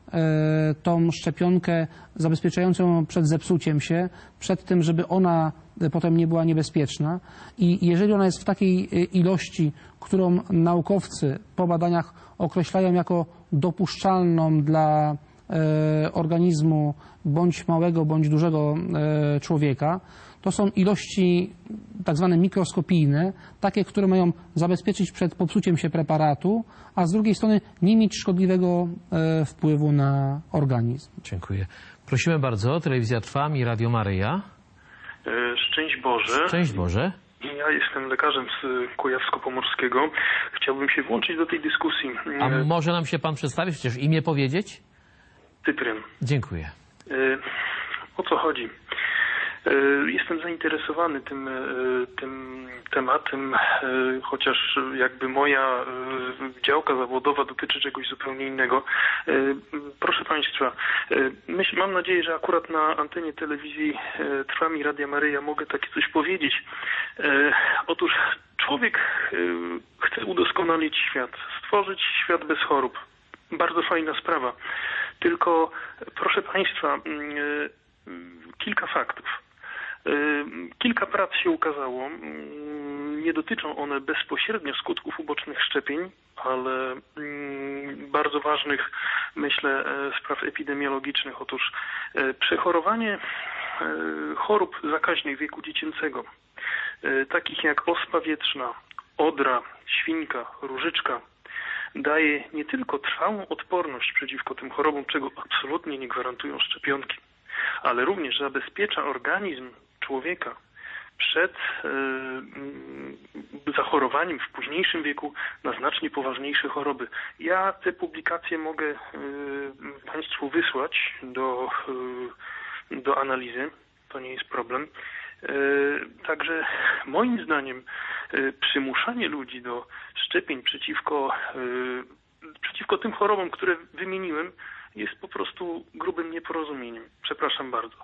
S2: tą szczepionkę zabezpieczającą przed zepsuciem się, przed tym, żeby ona potem nie była niebezpieczna. I jeżeli ona jest w takiej ilości, którą naukowcy po badaniach określają jako dopuszczalną dla organizmu bądź małego, bądź dużego człowieka, to są ilości tak zwane mikroskopijne, takie, które mają zabezpieczyć przed popsuciem się preparatu, a z drugiej strony nie mieć szkodliwego wpływu na organizm.
S1: Dziękuję. Prosimy bardzo. Telewizja Trwam i Radio Maryja.
S5: Szczęść Boże.
S1: Szczęść Boże.
S5: Ja jestem lekarzem z Kujawsko-Pomorskiego. Chciałbym się włączyć do tej dyskusji.
S1: A może nam się pan przedstawić, chociaż imię powiedzieć?
S5: Cypryn.
S1: Dziękuję.
S5: O co chodzi? Jestem zainteresowany tym tematem, chociaż jakby moja działka zawodowa dotyczy czegoś zupełnie innego. Proszę Państwa, mam nadzieję, że akurat na antenie telewizji Trwam i Radia Maryja mogę takie coś powiedzieć. Otóż człowiek chce udoskonalić świat, stworzyć świat bez chorób. Bardzo fajna sprawa. Tylko, proszę Państwa, kilka faktów. Kilka prac się ukazało. Nie dotyczą one bezpośrednio skutków ubocznych szczepień, ale bardzo ważnych, myślę, spraw epidemiologicznych. Otóż przechorowanie chorób zakaźnych wieku dziecięcego, takich jak ospa wietrzna, odra, świnka, różyczka, daje nie tylko trwałą odporność przeciwko tym chorobom, czego absolutnie nie gwarantują szczepionki, ale również zabezpiecza organizm człowieka przed zachorowaniem w późniejszym wieku na znacznie poważniejsze choroby. Ja te publikacje mogę Państwu wysłać do analizy, to nie jest problem. Także moim zdaniem przymuszanie ludzi do szczepień przeciwko tym chorobom, które wymieniłem, jest po prostu grubym nieporozumieniem. Przepraszam bardzo.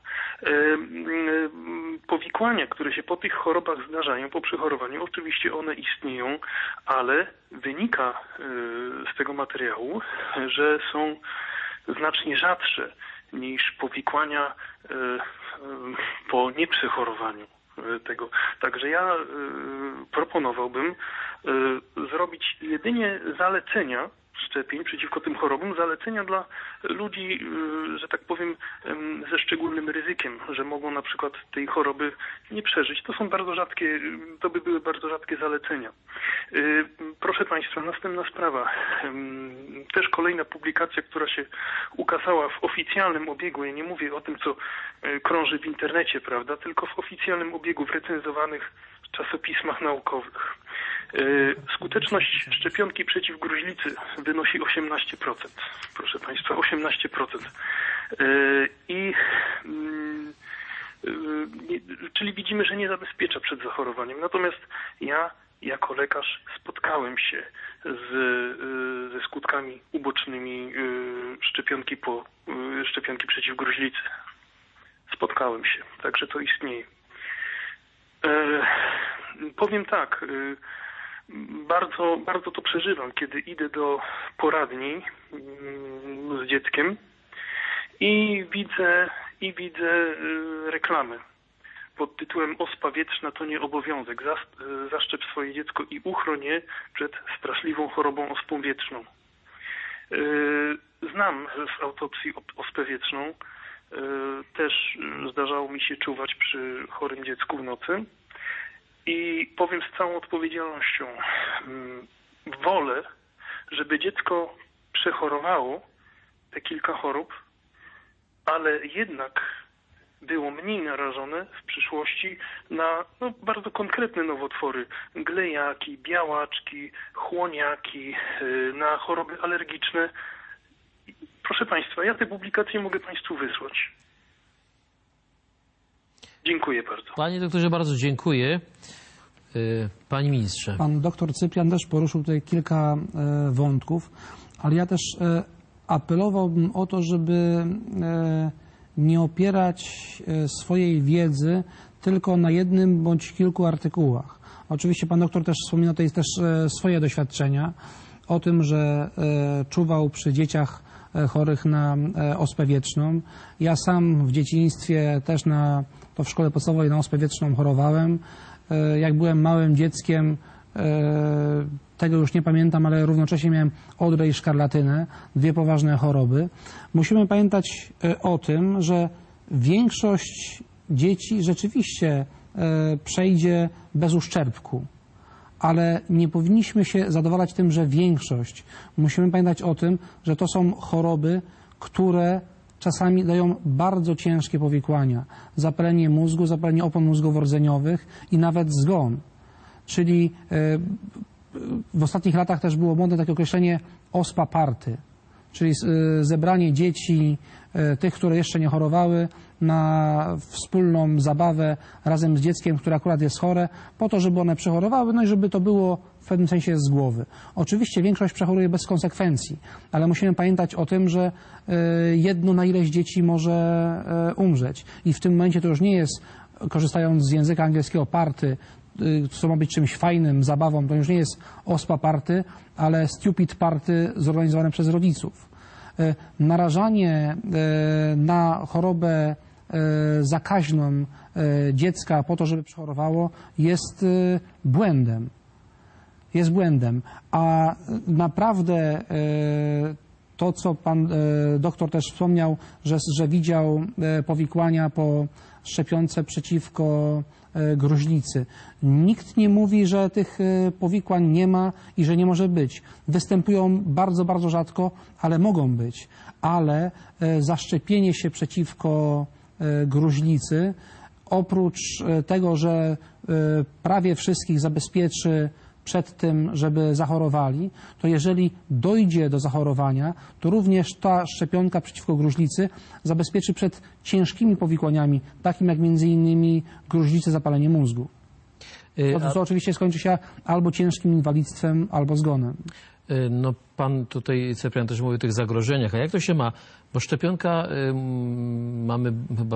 S5: Powikłania, które się po tych chorobach zdarzają, po przechorowaniu, oczywiście one istnieją, ale wynika z tego materiału, że są znacznie rzadsze niż powikłania po nieprzechorowaniu tego. Także ja proponowałbym zrobić jedynie zalecenia szczepień przeciwko tym chorobom, zalecenia dla ludzi, że tak powiem, ze szczególnym ryzykiem, że mogą na przykład tej choroby nie przeżyć. To są bardzo rzadkie, to by były bardzo rzadkie zalecenia. Proszę Państwa, następna sprawa. Też kolejna publikacja, która się ukazała w oficjalnym obiegu. Ja nie mówię o tym, co krąży w internecie, prawda, tylko w oficjalnym obiegu, w recenzowanych czasopismach naukowych. Skuteczność szczepionki przeciw gruźlicy wynosi 18%. Proszę Państwa, 18%. Czyli widzimy, że nie zabezpiecza przed zachorowaniem. Natomiast ja jako lekarz spotkałem się ze skutkami ubocznymi szczepionki przeciw gruźlicy. Spotkałem się, także to istnieje. Powiem tak, bardzo to przeżywam, kiedy idę do poradni z dzieckiem i widzę reklamę pod tytułem "Ospa wietrzna to nie obowiązek. Zaszczep swoje dziecko i uchroń je przed straszliwą chorobą ospą wietrzną". Znam z autopsji ospę wietrzną. Też zdarzało mi się czuwać przy chorym dziecku w nocy. I powiem z całą odpowiedzialnością, wolę, żeby dziecko przechorowało te kilka chorób, ale jednak było mniej narażone w przyszłości na bardzo konkretne nowotwory, glejaki, białaczki, chłoniaki, na choroby alergiczne. Proszę Państwa, ja te publikacje mogę Państwu wysłać. Dziękuję bardzo.
S1: Panie doktorze, bardzo dziękuję. Panie ministrze.
S2: Pan doktor Cyprian też poruszył tutaj kilka wątków, ale ja też apelowałbym o to, żeby nie opierać swojej wiedzy tylko na jednym bądź kilku artykułach. Oczywiście pan doktor też wspomina tutaj też swoje doświadczenia o tym, że czuwał przy dzieciach chorych na ospę wietrzną. Ja sam w dzieciństwie też to w szkole podstawowej na ospę wietrzną chorowałem. Jak byłem małym dzieckiem, tego już nie pamiętam, ale równocześnie miałem odrę i szkarlatynę, 2 poważne choroby. Musimy pamiętać o tym, że większość dzieci rzeczywiście przejdzie bez uszczerbku, ale nie powinniśmy się zadowalać tym, że większość. Musimy pamiętać o tym, że to są choroby, które czasami dają bardzo ciężkie powikłania. Zapalenie mózgu, zapalenie opon mózgowo-rdzeniowych i nawet zgon. Czyli w ostatnich latach też było modne takie określenie ospa party, czyli zebranie dzieci, tych, które jeszcze nie chorowały, na wspólną zabawę razem z dzieckiem, które akurat jest chore, po to, żeby one przechorowały, no i żeby to było w pewnym sensie z głowy. Oczywiście większość przechoruje bez konsekwencji, ale musimy pamiętać o tym, że jedno na ileś dzieci może umrzeć. I w tym momencie to już nie jest, korzystając z języka angielskiego, party, co ma być czymś fajnym, zabawą, to już nie jest ospa party, ale stupid party zorganizowane przez rodziców. Narażanie na chorobę zakaźną dziecka po to, żeby przechorowało, jest błędem. Jest błędem. A naprawdę to, co pan doktor też wspomniał, że widział powikłania po szczepionce przeciwko gruźlicy. Nikt nie mówi, że tych powikłań nie ma i że nie może być. Występują bardzo, bardzo rzadko, ale mogą być. Ale zaszczepienie się przeciwko gruźlicy, oprócz tego, że prawie wszystkich zabezpieczy przed tym, żeby zachorowali, to jeżeli dojdzie do zachorowania, to również ta szczepionka przeciwko gruźlicy zabezpieczy przed ciężkimi powikłaniami, takim jak między innymi gruźlicy, zapalenie mózgu. To oczywiście skończy się albo ciężkim inwalidztwem, albo zgonem.
S1: No pan tutaj, Cyprian, też mówi o tych zagrożeniach. A jak to się ma? Bo szczepionka, mamy chyba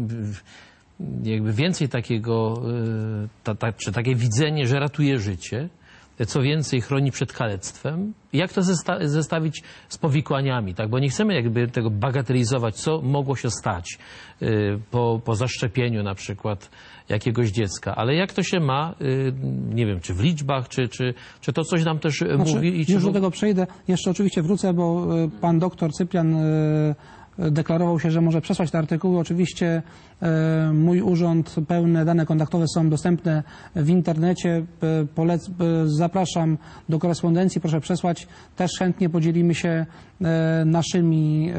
S1: jakby więcej takiego, czy takie widzenie, że ratuje życie, co więcej chroni przed kalectwem. Jak to zestawić z tak? Bo nie chcemy jakby tego bagatelizować, co mogło się stać po zaszczepieniu na przykład jakiegoś dziecka. Ale jak to się ma, nie wiem, czy w liczbach, czy to coś nam też mówi?
S2: Już do tego przejdę. Jeszcze oczywiście wrócę, bo pan doktor Cyprian deklarował się, że może przesłać te artykuły. Oczywiście mój urząd, pełne dane kontaktowe są dostępne w internecie. Zapraszam do korespondencji, proszę przesłać. Też chętnie podzielimy się naszymi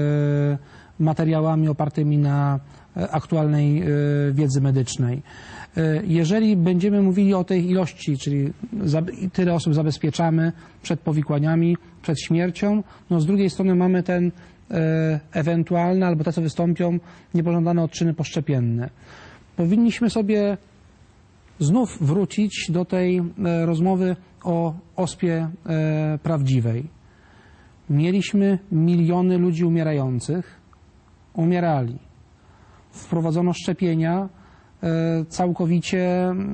S2: materiałami opartymi na aktualnej wiedzy medycznej. Jeżeli będziemy mówili o tej ilości, czyli tyle osób zabezpieczamy przed powikłaniami, przed śmiercią, no z drugiej strony mamy ten ewentualne albo te, co wystąpią, niepożądane odczyny poszczepienne. Powinniśmy sobie znów wrócić do tej rozmowy o ospie prawdziwej. Mieliśmy miliony ludzi umierających, umierali. Wprowadzono szczepienia całkowicie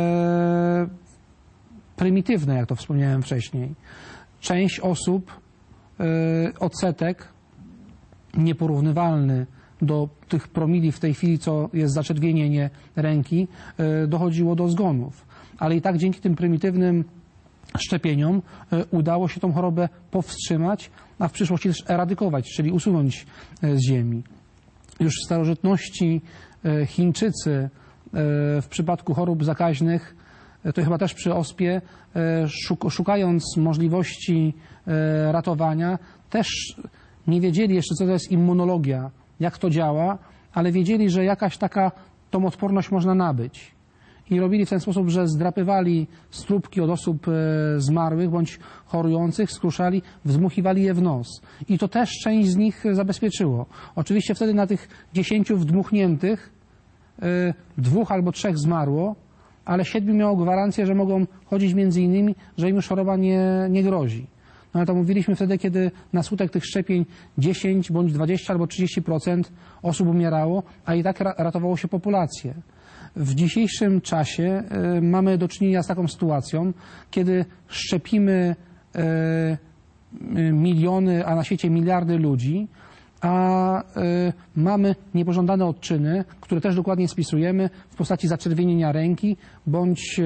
S2: prymitywne, jak to wspomniałem wcześniej. Część osób, odsetek nieporównywalny do tych promili w tej chwili, co jest zaczerwienienie ręki, dochodziło do zgonów. Ale i tak dzięki tym prymitywnym szczepieniom udało się tą chorobę powstrzymać, a w przyszłości też eradykować, czyli usunąć z ziemi. Już w starożytności Chińczycy w przypadku chorób zakaźnych, to chyba też przy ospie, szukając możliwości ratowania, też nie wiedzieli jeszcze, co to jest immunologia, jak to działa, ale wiedzieli, że jakaś taka tą odporność można nabyć. I robili w ten sposób, że zdrapywali strupki od osób zmarłych bądź chorujących, skruszali, wdmuchiwali je w nos. I to też część z nich zabezpieczyło. Oczywiście wtedy na tych 10 wdmuchniętych 2 albo 3 zmarło, ale 7 miało gwarancję, że mogą chodzić między innymi, że im już choroba nie grozi. No ale to mówiliśmy wtedy, kiedy na skutek tych szczepień 10 bądź 20 albo 30% osób umierało, a i tak ratowało się populację. W dzisiejszym czasie mamy do czynienia z taką sytuacją, kiedy szczepimy miliony, a na świecie miliardy ludzi, a mamy niepożądane odczyny, które też dokładnie spisujemy w postaci zaczerwienienia ręki bądź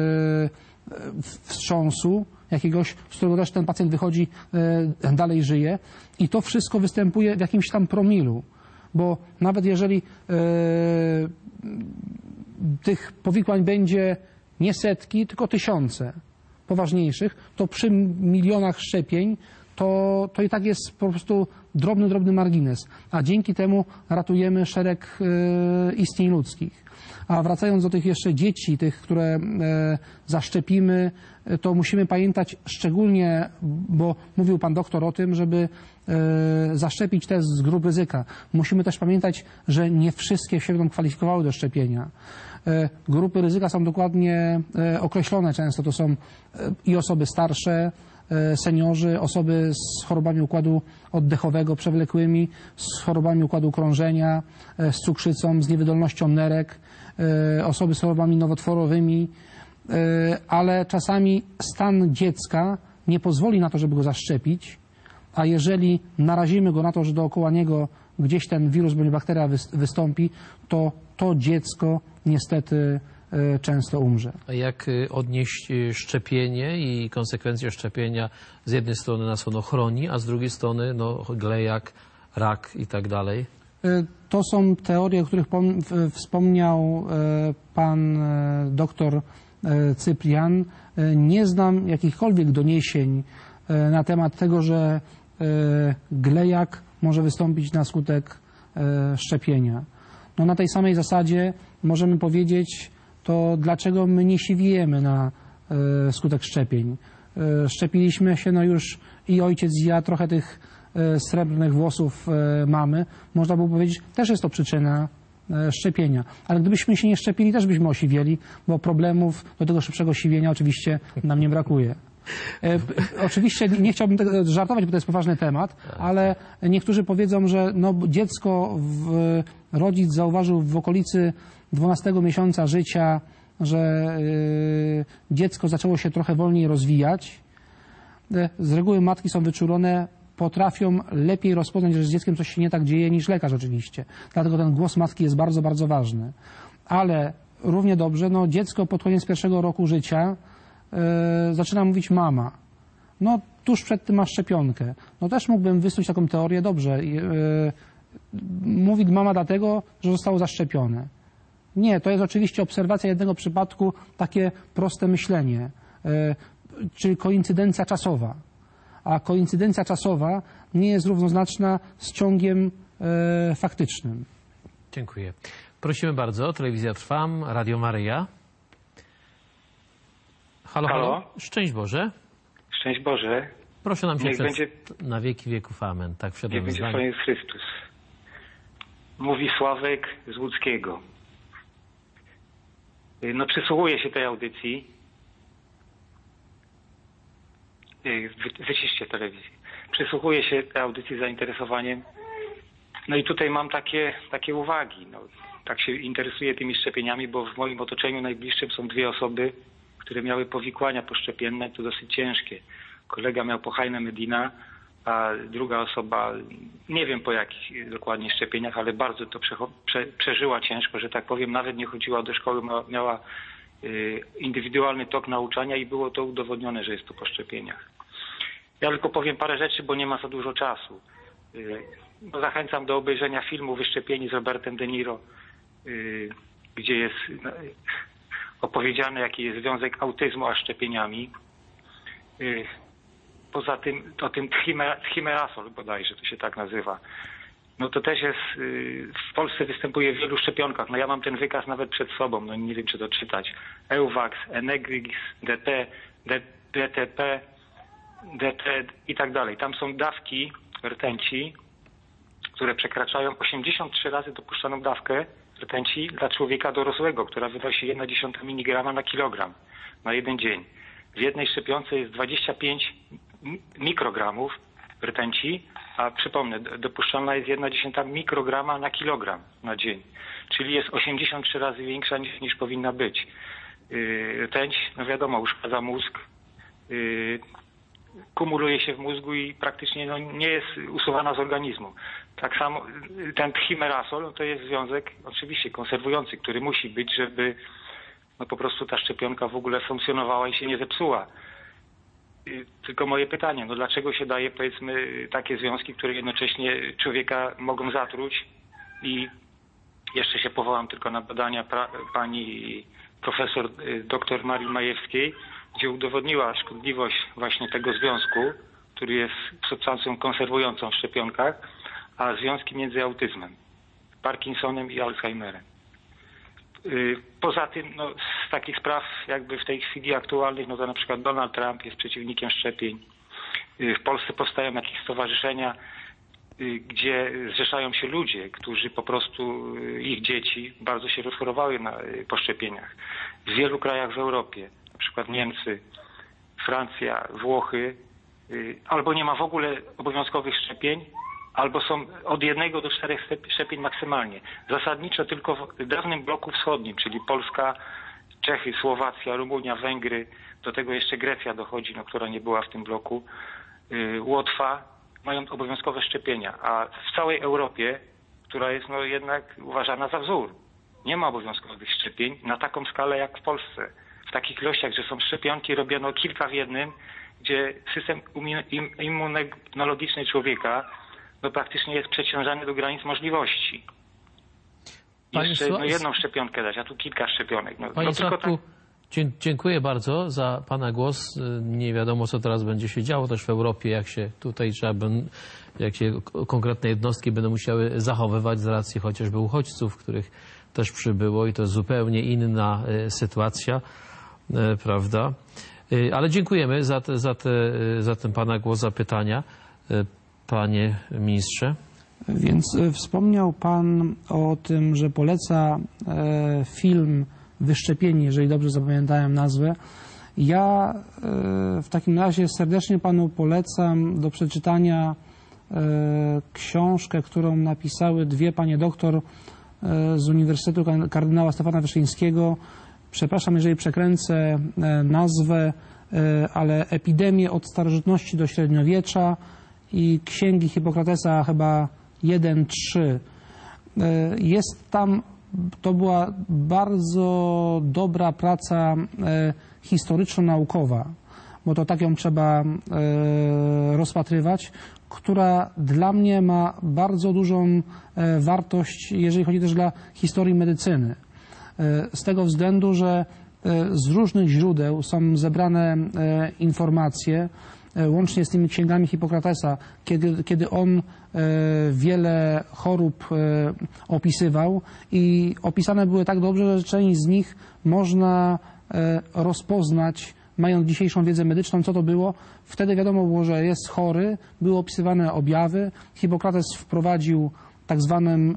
S2: wstrząsu jakiegoś, z którego też ten pacjent wychodzi, dalej żyje. I to wszystko występuje w jakimś tam promilu, bo nawet jeżeli tych powikłań będzie nie setki, tylko tysiące poważniejszych, to przy milionach szczepień to i tak jest po prostu drobny margines, a dzięki temu ratujemy szereg istnień ludzkich. A wracając do tych jeszcze dzieci, tych, które zaszczepimy, to musimy pamiętać szczególnie, bo mówił pan doktor o tym, żeby zaszczepić te z grup ryzyka. Musimy też pamiętać, że nie wszystkie się będą kwalifikowały do szczepienia. Grupy ryzyka są dokładnie określone często. To są i osoby starsze, seniorzy, osoby z chorobami układu oddechowego przewlekłymi, z chorobami układu krążenia, z cukrzycą, z niewydolnością nerek, osoby z chorobami nowotworowymi, ale czasami stan dziecka nie pozwoli na to, żeby go zaszczepić, a jeżeli narazimy go na to, że dookoła niego gdzieś ten wirus bądź bakteria wystąpi, to dziecko niestety często umrze.
S1: A jak odnieść szczepienie i konsekwencje szczepienia? Z jednej strony nas ono chroni, a z drugiej strony glejak, rak i tak dalej.
S2: To są teorie, o których wspomniał pan doktor Cyprian. Nie znam jakichkolwiek doniesień na temat tego, że glejak może wystąpić na skutek szczepienia. No na tej samej zasadzie możemy powiedzieć, to dlaczego my nie siwiejemy na skutek szczepień. Szczepiliśmy się, już i ojciec, i ja trochę tych srebrnych włosów mamy. Można by powiedzieć, też jest to przyczyna szczepienia. Ale gdybyśmy się nie szczepili, też byśmy osiwieli, bo problemów do tego szybszego siwienia oczywiście nam nie brakuje. Oczywiście nie chciałbym tego żartować, bo to jest poważny temat, ale niektórzy powiedzą, że dziecko, rodzic zauważył w okolicy 12 miesiąca życia, że dziecko zaczęło się trochę wolniej rozwijać. Z reguły matki są wyczulone, potrafią lepiej rozpoznać, że z dzieckiem coś się nie tak dzieje niż lekarz oczywiście. Dlatego ten głos matki jest bardzo, bardzo ważny. Ale równie dobrze, dziecko pod koniec pierwszego roku życia zaczyna mówić mama. Tuż przed tym ma szczepionkę. Też mógłbym wysnuć taką teorię, dobrze, mówi mama dlatego, że zostało zaszczepione. Nie, to jest oczywiście obserwacja jednego przypadku, takie proste myślenie, czyli koincydencja czasowa. A koincydencja czasowa nie jest równoznaczna z ciągiem faktycznym.
S1: Dziękuję. Prosimy bardzo. Telewizja Trwam, Radio Maryja. Halo, halo. Szczęść Boże.
S6: Szczęść Boże.
S1: Proszę nam się na wieki wieków. Amen. Tak, w
S6: niech będzie chwalony Chrystus. Mówi Sławek z Łódzkiego. Przysłuchuję się tej audycji. Wyciszcie telewizję. Przysłuchuję się tej audycji z zainteresowaniem. I tutaj mam takie uwagi. Tak się interesuję tymi szczepieniami, bo w moim otoczeniu najbliższym są dwie osoby, które miały powikłania poszczepienne, to dosyć ciężkie. Kolega miał pochajne Medina, a druga osoba, nie wiem po jakich dokładnie szczepieniach, ale bardzo to przeżyła ciężko, że tak powiem, nawet nie chodziła do szkoły, miała indywidualny tok nauczania i było to udowodnione, że jest to po szczepieniach. Ja tylko powiem parę rzeczy, bo nie ma za dużo czasu. Zachęcam do obejrzenia filmu Wyszczepieni z Robertem De Niro, gdzie jest opowiedziane, jaki jest związek autyzmu a szczepieniami. Poza tym, o tym chimerasol bodajże, to się tak nazywa. To też jest, w Polsce występuje w wielu szczepionkach. Ja mam ten wykaz nawet przed sobą, nie wiem, czy to czytać. Euwax, Enegrix, DT, DTP, DT i tak dalej. Tam są dawki rtęci, które przekraczają 83 razy dopuszczaną dawkę rtęci dla człowieka dorosłego, która wynosi 1,1 mg na kilogram na jeden dzień. W jednej szczepionce jest 25 mikrogramów rtęci, a przypomnę, dopuszczalna jest 1,1 mikrograma na kilogram na dzień. Czyli jest 83 razy większa niż powinna być. Rtęć, wiadomo, uszkadza mózg, kumuluje się w mózgu i praktycznie no, nie jest usuwana z organizmu. Tak samo ten chimerasol to jest związek oczywiście konserwujący, który musi być, żeby no, po prostu ta szczepionka w ogóle funkcjonowała i się nie zepsuła. Tylko moje pytanie, no dlaczego się daje, powiedzmy, takie związki, które jednocześnie człowieka mogą zatruć? I jeszcze się powołam tylko na badania pani profesor dr Marii Majewskiej, gdzie udowodniła szkodliwość właśnie tego związku, który jest substancją konserwującą w szczepionkach, a związki między autyzmem, Parkinsonem i Alzheimerem. Poza tym, no, z takich spraw jakby w tej chwili aktualnych, no to na przykład Donald Trump jest przeciwnikiem szczepień. W Polsce powstają jakieś stowarzyszenia, gdzie zrzeszają się ludzie, którzy po prostu, ich dzieci bardzo się rozchorowały po szczepieniach. W wielu krajach w Europie, na przykład Niemcy, Francja, Włochy, albo nie ma w ogóle obowiązkowych szczepień, albo są od 1 do 4 szczepień maksymalnie. Zasadniczo tylko w dawnym bloku wschodnim, czyli Polska, Czechy, Słowacja, Rumunia, Węgry, do tego jeszcze Grecja dochodzi, no, która nie była w tym bloku, Łotwa, mają obowiązkowe szczepienia, a w całej Europie, która jest no, jednak uważana za wzór, nie ma obowiązkowych szczepień na taką skalę jak w Polsce. W takich ilościach, że są szczepionki, robiono kilka w jednym, gdzie system immunologiczny człowieka no, praktycznie jest przeciążany do granic możliwości. Jeszcze no, jedną szczepionkę dać, a tu kilka szczepionek. No,
S1: Panie Sławku, dziękuję bardzo za Pana głos. Nie wiadomo, co teraz będzie się działo też w Europie, jak się tutaj jak się konkretne jednostki będą musiały zachowywać z racji chociażby uchodźców, których też przybyło i to jest zupełnie inna sytuacja, prawda? Ale dziękujemy za ten Pana głos, za pytania. Panie ministrze.
S2: Więc wspomniał Pan o tym, że poleca film Wyszczepieni, jeżeli dobrze zapamiętałem nazwę. Ja w takim razie serdecznie Panu polecam do przeczytania książkę, którą napisały dwie panie doktor z Uniwersytetu kardynała Stefana Wyszyńskiego. Przepraszam, jeżeli przekręcę nazwę, ale Epidemie od starożytności do średniowiecza i Księgi Hipokratesa chyba 1-3. Jest tam, to była bardzo dobra praca historyczno-naukowa, bo to tak ją trzeba rozpatrywać, która dla mnie ma bardzo dużą wartość, jeżeli chodzi też dla historii medycyny. Z tego względu, że z różnych źródeł są zebrane informacje, łącznie z tymi księgami Hipokratesa, kiedy on wiele chorób opisywał i opisane były tak dobrze, że część z nich można rozpoznać, mając dzisiejszą wiedzę medyczną, co to było. Wtedy wiadomo było, że jest chory, były opisywane objawy. Hipokrates wprowadził tak zwany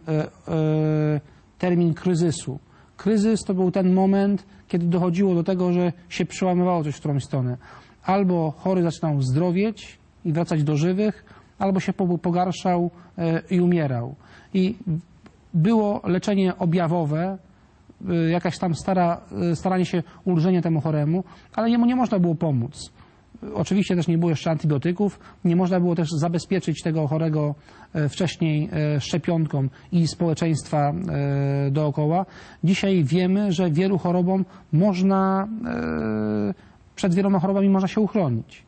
S2: termin kryzysu. Kryzys to był ten moment, kiedy dochodziło do tego, że się przełamywało coś w którąś stronę. Albo chory zaczynał zdrowieć i wracać do żywych, albo się pogarszał i umierał. I było leczenie objawowe, jakaś tam staranie się ulżenie temu choremu, ale jemu nie można było pomóc. Oczywiście też nie było jeszcze antybiotyków, nie można było też zabezpieczyć tego chorego wcześniej szczepionką i społeczeństwa dookoła. Dzisiaj wiemy, że wielu chorobom można, przed wieloma chorobami można się uchronić.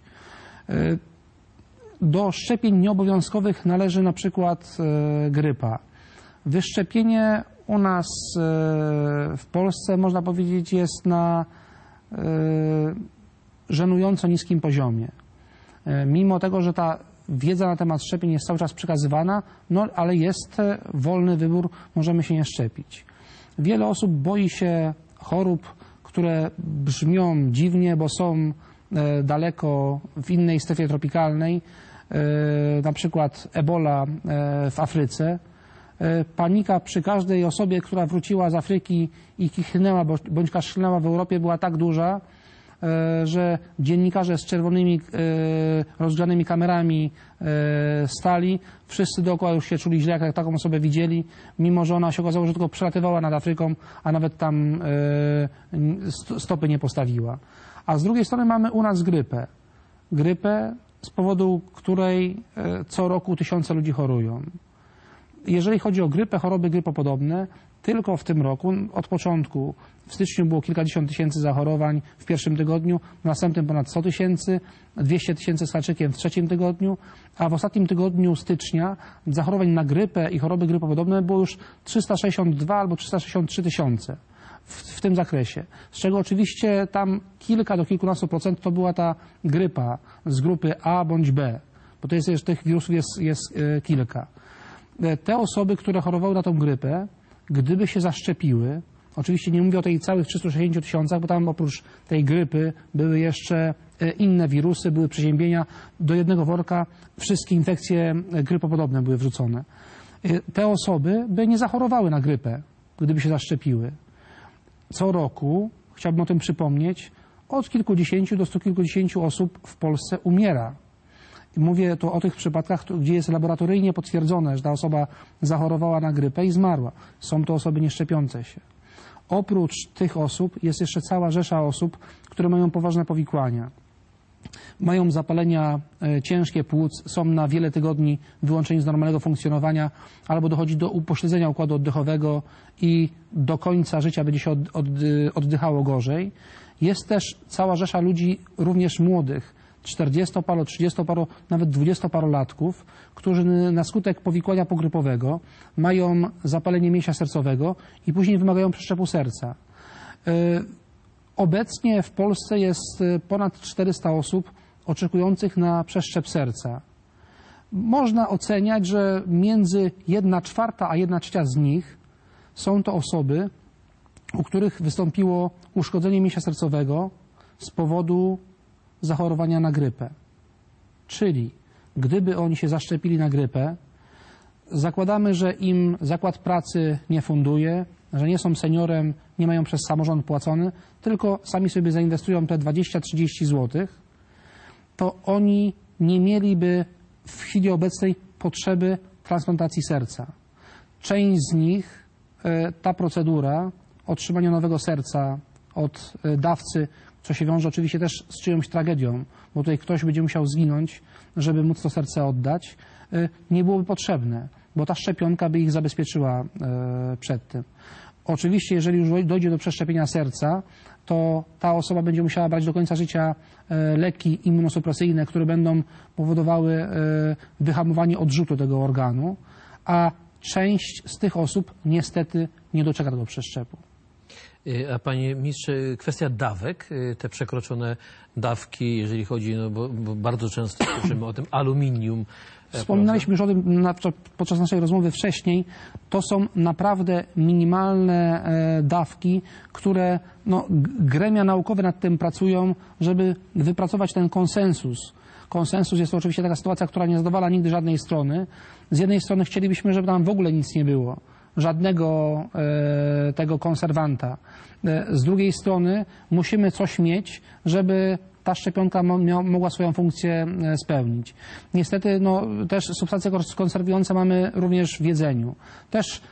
S2: Do szczepień nieobowiązkowych należy na przykład grypa. Wyszczepienie u nas w Polsce, można powiedzieć, jest na żenująco niskim poziomie. Mimo tego, że ta wiedza na temat szczepień jest cały czas przekazywana, no ale jest wolny wybór, możemy się nie szczepić. Wiele osób boi się chorób, które brzmią dziwnie, bo są daleko w innej strefie tropikalnej, na przykład Ebola w Afryce. Panika przy każdej osobie, która wróciła z Afryki i kichnęła bądź kaszlnęła w Europie, była tak duża, że dziennikarze z czerwonymi rozgrzanymi kamerami stali. Wszyscy dookoła już się czuli źle, jak taką osobę widzieli, mimo że ona się okazało, że tylko przelatywała nad Afryką, a nawet tam stopy nie postawiła. A z drugiej strony mamy u nas grypę. grypę, z powodu której co roku tysiące ludzi chorują. Jeżeli chodzi o grypę, choroby grypopodobne, tylko w tym roku, od początku, w styczniu było kilkadziesiąt tysięcy zachorowań w pierwszym tygodniu, w następnym ponad 100 000, 200 000 z haczykiem w trzecim tygodniu, a w ostatnim tygodniu stycznia zachorowań na grypę i choroby grypopodobne było już 362 albo 363 tysiące w tym zakresie. Z czego oczywiście tam kilka do kilkunastu procent to była ta grypa z grupy A bądź B, bo to jest, tych wirusów jest kilka. Te osoby, które chorowały na tą grypę, gdyby się zaszczepiły, oczywiście nie mówię o tej całych 360 tysiącach, bo tam oprócz tej grypy były jeszcze inne wirusy, były przeziębienia, do jednego worka wszystkie infekcje grypopodobne były wrzucone. Te osoby by nie zachorowały na grypę, gdyby się zaszczepiły. Co roku, chciałbym o tym przypomnieć, od kilkudziesięciu do 100 kilkudziesięciu osób w Polsce umiera. Mówię tu o tych przypadkach, gdzie jest laboratoryjnie potwierdzone, że ta osoba zachorowała na grypę i zmarła. Są to osoby nieszczepiące się. Oprócz tych osób jest jeszcze cała rzesza osób, które mają poważne powikłania. Mają zapalenia ciężkie płuc, są na wiele tygodni wyłączeni z normalnego funkcjonowania, albo dochodzi do upośledzenia układu oddechowego i do końca życia będzie się oddychało gorzej. Jest też cała rzesza ludzi, również młodych, 40-paro, 30-paro, nawet 20-parolatków, którzy na skutek powikłania pogrypowego mają zapalenie mięśnia sercowego i później wymagają przeszczepu serca. Obecnie w Polsce jest ponad 400 osób oczekujących na przeszczep serca. Można oceniać, że między 1/4 a 1/3 z nich są to osoby, u których wystąpiło uszkodzenie mięśnia sercowego z powodu zachorowania na grypę. Czyli gdyby oni się zaszczepili na grypę, zakładamy, że im zakład pracy nie funduje, że nie są seniorem, nie mają przez samorząd płacony, tylko sami sobie zainwestują te 20-30 zł, to oni nie mieliby w chwili obecnej potrzeby transplantacji serca. Część z nich ta procedura otrzymania nowego serca od dawcy, co się wiąże oczywiście też z czyjąś tragedią, bo tutaj ktoś będzie musiał zginąć, żeby móc to serce oddać, nie byłoby potrzebne, bo ta szczepionka by ich zabezpieczyła przed tym. Oczywiście, jeżeli już dojdzie do przeszczepienia serca, to ta osoba będzie musiała brać do końca życia leki immunosupresyjne, które będą powodowały wyhamowanie odrzutu tego organu, a część z tych osób niestety nie doczeka tego przeszczepu.
S1: A panie ministrze, kwestia dawek, te przekroczone dawki, jeżeli chodzi, no bo bardzo często słyszymy o tym aluminium.
S2: Wspominaliśmy już o tym podczas naszej rozmowy wcześniej. To są naprawdę minimalne dawki, które gremia naukowe nad tym pracują, żeby wypracować ten konsensus. Konsensus jest to oczywiście taka sytuacja, która nie zadowala nigdy żadnej strony. Z jednej strony chcielibyśmy, żeby tam w ogóle nic nie było, żadnego tego konserwanta. Z drugiej strony musimy coś mieć, żeby ta szczepionka mogła swoją funkcję spełnić. Niestety też substancje konserwujące mamy również w jedzeniu. Też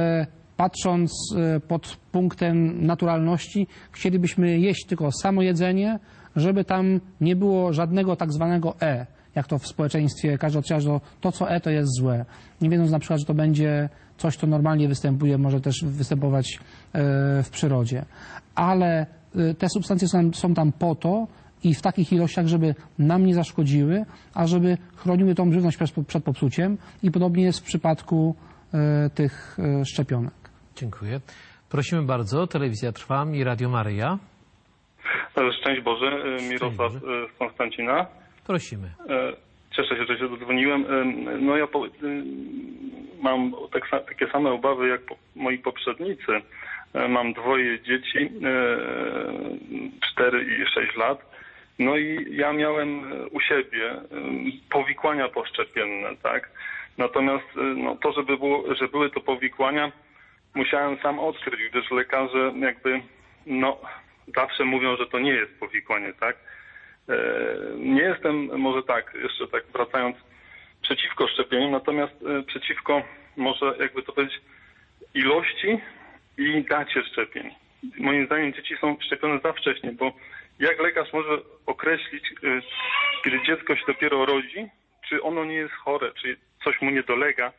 S2: patrząc pod punktem naturalności, chcielibyśmy jeść tylko samo jedzenie, żeby tam nie było żadnego tak zwanego E, jak to w społeczeństwie każdy odczuwa, że to co E to jest złe. Nie wiedząc na przykład, że to będzie coś, co normalnie występuje, może też występować w przyrodzie. Ale te substancje są tam po to i w takich ilościach, żeby nam nie zaszkodziły, a żeby chroniły tą żywność przed popsuciem i podobnie jest w przypadku tych szczepionek.
S1: Dziękuję. Prosimy bardzo. Telewizja Trwam i Radio Maryja.
S7: Szczęść Boże. Mirosław z Konstancina.
S1: Prosimy.
S7: Cieszę się, że się dodzwoniłem. No ja mam takie same obawy jak moi poprzednicy. Mam 2 dzieci, 4 i 6 lat. No i ja miałem u siebie powikłania poszczepienne, tak? Natomiast to, że były to powikłania, musiałem sam odkryć, gdyż lekarze zawsze mówią, że to nie jest powikłanie, tak? Nie jestem, może tak, jeszcze tak wracając, przeciwko szczepieniu, natomiast przeciwko, może jakby to powiedzieć, ilości i dacie szczepień. moim zdaniem dzieci są szczepione za wcześnie, bo jak lekarz może określić, kiedy dziecko się dopiero rodzi, czy ono nie jest chore, czy coś mu nie dolega,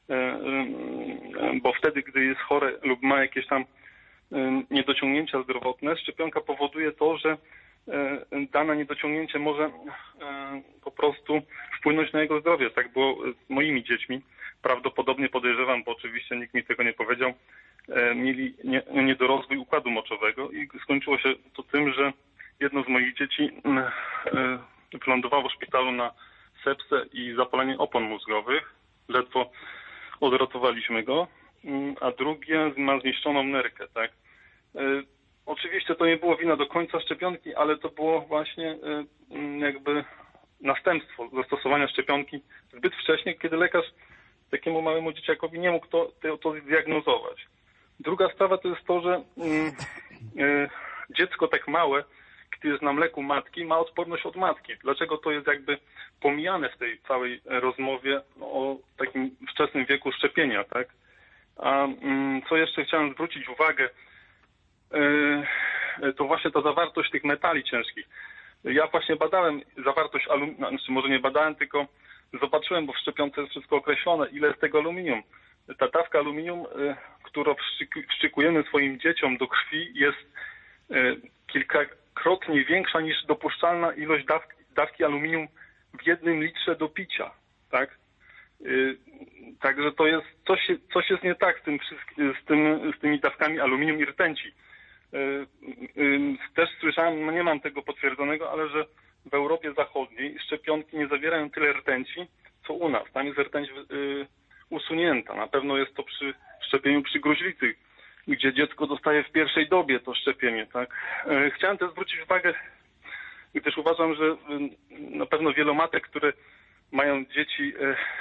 S7: bo wtedy, gdy jest chore lub ma jakieś tam niedociągnięcia zdrowotne, szczepionka powoduje to, że dane niedociągnięcie może po prostu wpłynąć na jego zdrowie. Tak było z moimi dziećmi. Prawdopodobnie podejrzewam, bo oczywiście nikt mi tego nie powiedział, mieli niedorozwój układu moczowego i skończyło się to tym, że jedno z moich dzieci wylądowało w szpitalu na sepsę i zapalenie opon mózgowych. Ledwo odratowaliśmy go, a drugie ma zniszczoną nerkę, tak. Oczywiście to nie było wina do końca szczepionki, ale to było właśnie jakby następstwo zastosowania szczepionki zbyt wcześnie, kiedy lekarz takiemu małemu dzieciakowi nie mógł to zdiagnozować. Druga sprawa to jest to, że dziecko tak małe, gdy jest na mleku matki, ma odporność od matki. Dlaczego to jest jakby pomijane w tej całej rozmowie o takim wczesnym wieku szczepienia, tak? A co jeszcze chciałem zwrócić uwagę, to właśnie ta zawartość tych metali ciężkich. Ja właśnie badałem zawartość aluminium, znaczy może nie badałem, tylko zobaczyłem, bo w szczepionce jest wszystko określone, ile jest tego aluminium. Ta dawka aluminium, którą wszczykujemy swoim dzieciom do krwi, jest kilkakrotnie większa niż dopuszczalna ilość dawki aluminium w 1 litrze do picia, tak? Także to jest, coś jest nie tak z tymi dawkami aluminium i rtęci. Też słyszałem, no nie mam tego potwierdzonego, ale że w Europie Zachodniej szczepionki nie zawierają tyle rtęci, co u nas. Tam jest rtęć usunięta. Na pewno jest to przy szczepieniu przy gruźlicy, gdzie dziecko dostaje w pierwszej dobie to szczepienie, tak? Chciałem też zwrócić uwagę, gdyż uważam, że na pewno wielu matek, które mają dzieci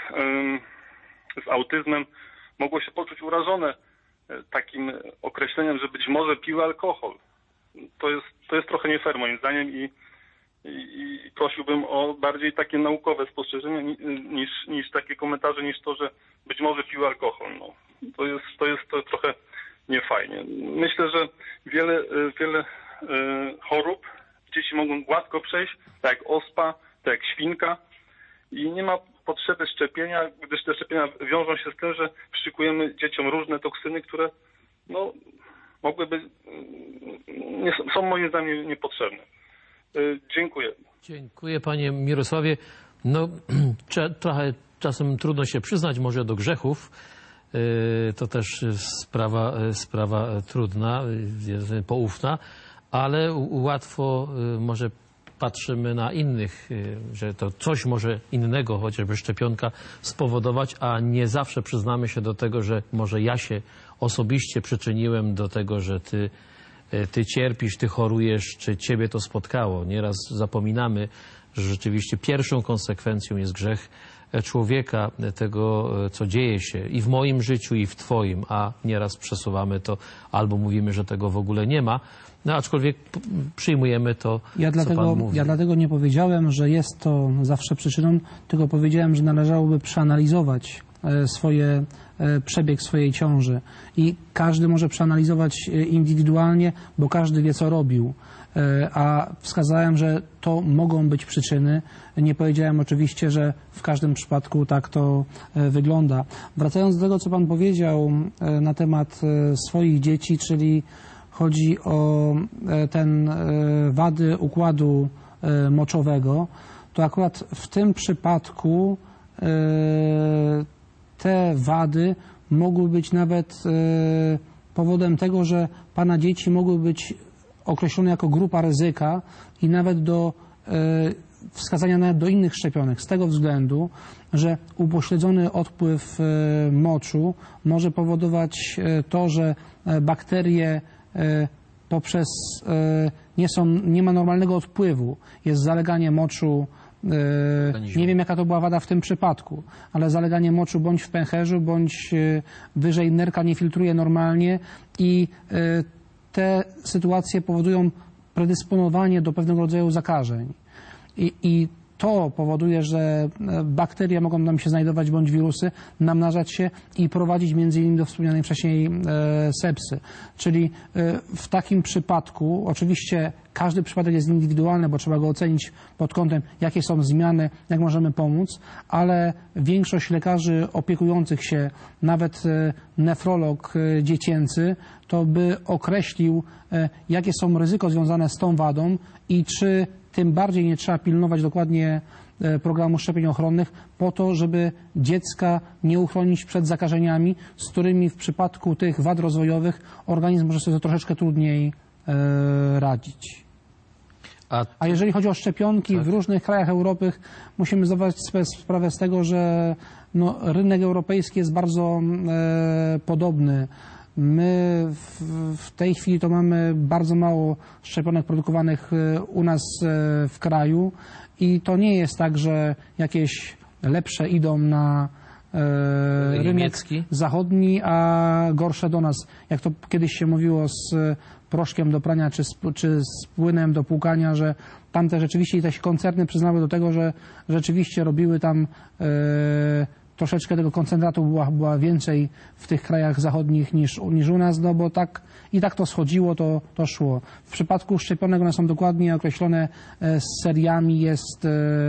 S7: z autyzmem, mogło się poczuć urażone takim określeniem, że być może pił alkohol. To jest trochę nie fair moim zdaniem i prosiłbym o bardziej takie naukowe spostrzeżenie niż takie komentarze, niż to, że być może pił alkohol. No, to jest trochę niefajnie. Myślę, że wiele chorób dzieci mogą gładko przejść, tak jak ospa, tak jak świnka i nie ma potrzeby szczepienia, gdyż te szczepienia wiążą się z tym, że wszczykujemy dzieciom różne toksyny, które no, mogłyby, są moim zdaniem niepotrzebne. Dziękuję.
S1: Dziękuję panie Mirosławie. No, trochę czasem trudno się przyznać może do grzechów. To też sprawa trudna, poufna, ale łatwo może patrzymy na innych, że to coś może innego, chociażby szczepionka spowodować, a nie zawsze przyznamy się do tego, że może ja się osobiście przyczyniłem do tego, że ty cierpisz, ty chorujesz, czy ciebie to spotkało. Nieraz zapominamy, że rzeczywiście pierwszą konsekwencją jest grzech człowieka, tego, co dzieje się i w moim życiu, i w twoim, a nieraz przesuwamy to albo mówimy, że tego w ogóle nie ma, no aczkolwiek przyjmujemy to, co pan mówi.
S2: Ja dlatego nie powiedziałem, że jest to zawsze przyczyną, tylko powiedziałem, że należałoby przeanalizować przebieg swojej ciąży i każdy może przeanalizować indywidualnie, bo każdy wie, co robił. A wskazałem, że to mogą być przyczyny. Nie powiedziałem oczywiście, że w każdym przypadku tak to wygląda. Wracając do tego, co pan powiedział na temat swoich dzieci, czyli chodzi o wady układu moczowego, to akurat w tym przypadku te wady mogły być nawet powodem tego, że pana dzieci mogły być określone jako grupa ryzyka i nawet do wskazania nawet do innych szczepionek, z tego względu, że upośledzony odpływ moczu może powodować to, że bakterie nie ma normalnego odpływu, jest zaleganie moczu. Nie wiem, jaka to była wada w tym przypadku, ale zaleganie moczu bądź w pęcherzu, bądź wyżej nerka nie filtruje normalnie i te sytuacje powodują predysponowanie do pewnego rodzaju zakażeń. I to powoduje, że bakterie mogą nam się znajdować bądź wirusy, namnażać się i prowadzić między innymi do wspomnianej wcześniej sepsy. Czyli w takim przypadku oczywiście każdy przypadek jest indywidualny, bo trzeba go ocenić pod kątem, jakie są zmiany, jak możemy pomóc, ale większość lekarzy opiekujących się, nawet nefrolog dziecięcy, to by określił, jakie są ryzyko związane z tą wadą i czy tym bardziej nie trzeba pilnować dokładnie programu szczepień ochronnych po to, żeby dziecka nie uchronić przed zakażeniami, z którymi w przypadku tych wad rozwojowych organizm może sobie troszeczkę trudniej radzić. A jeżeli chodzi o szczepionki w różnych krajach Europy, musimy zdawać sobie sprawę z tego, że rynek europejski jest bardzo podobny. My w tej chwili to mamy bardzo mało szczepionek produkowanych u nas w kraju i to nie jest tak, że jakieś lepsze idą na rynek zachodni, a gorsze do nas. Jak to kiedyś się mówiło z proszkiem do prania czy z płynem do płukania, że tamte rzeczywiście i te koncerny przyznały do tego, że rzeczywiście robiły tam troszeczkę tego koncentratu była więcej w tych krajach zachodnich niż u nas, no bo tak to schodziło, to szło. W przypadku szczepionek one są dokładnie określone z seriami, jest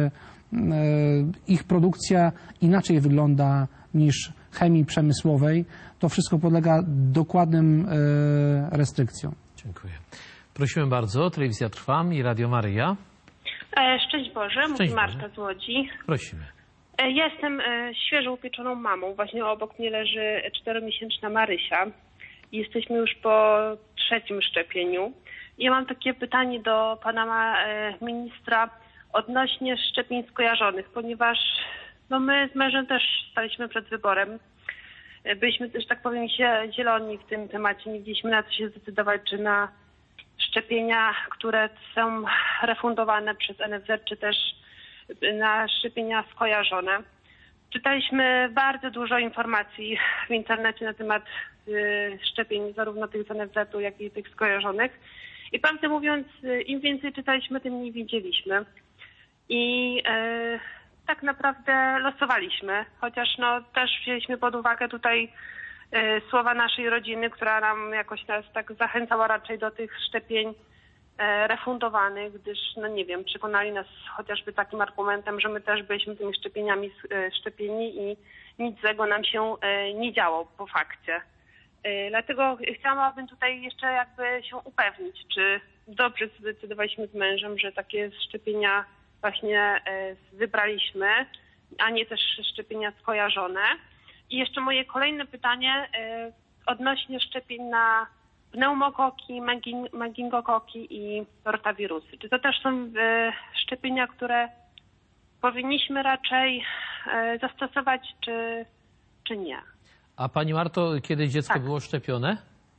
S2: ich produkcja inaczej wygląda niż chemii przemysłowej. To wszystko podlega dokładnym restrykcjom.
S1: Dziękuję. Prosimy bardzo. Telewizja Trwam i Radio Maryja.
S8: Szczęść Boże, mówi Marta z Łodzi.
S1: Prosimy.
S8: Ja jestem świeżo upieczoną mamą. Właśnie obok mnie leży 4-miesięczna Marysia. Jesteśmy już po 3. szczepieniu. Ja mam takie pytanie do pana ministra odnośnie szczepień skojarzonych, ponieważ my z mężem też staliśmy przed wyborem. Byliśmy też, tak powiem, zieloni w tym temacie. Nie wiedzieliśmy, na co się zdecydować, czy na szczepienia, które są refundowane przez NFZ, czy też na szczepienia skojarzone. Czytaliśmy bardzo dużo informacji w internecie na temat szczepień, zarówno tych z NFZ-u, jak i tych skojarzonych. I prawdę mówiąc, im więcej czytaliśmy, tym mniej wiedzieliśmy. I tak naprawdę losowaliśmy, chociaż też wzięliśmy pod uwagę tutaj słowa naszej rodziny, która nam jakoś nas tak zachęcała raczej do tych szczepień refundowanych, gdyż, nie wiem, przekonali nas chociażby takim argumentem, że my też byliśmy tymi szczepieniami szczepieni i nic złego nam się nie działo po fakcie. Dlatego chciałabym tutaj jeszcze jakby się upewnić, czy dobrze zdecydowaliśmy z mężem, że takie szczepienia właśnie wybraliśmy, a nie też szczepienia skojarzone. I jeszcze moje kolejne pytanie odnośnie szczepień na pneumokoki, meningokoki i rotawirusy. Czy to też są szczepienia, które powinniśmy raczej zastosować, czy nie?
S1: A pani Marto, kiedy dziecko było szczepione?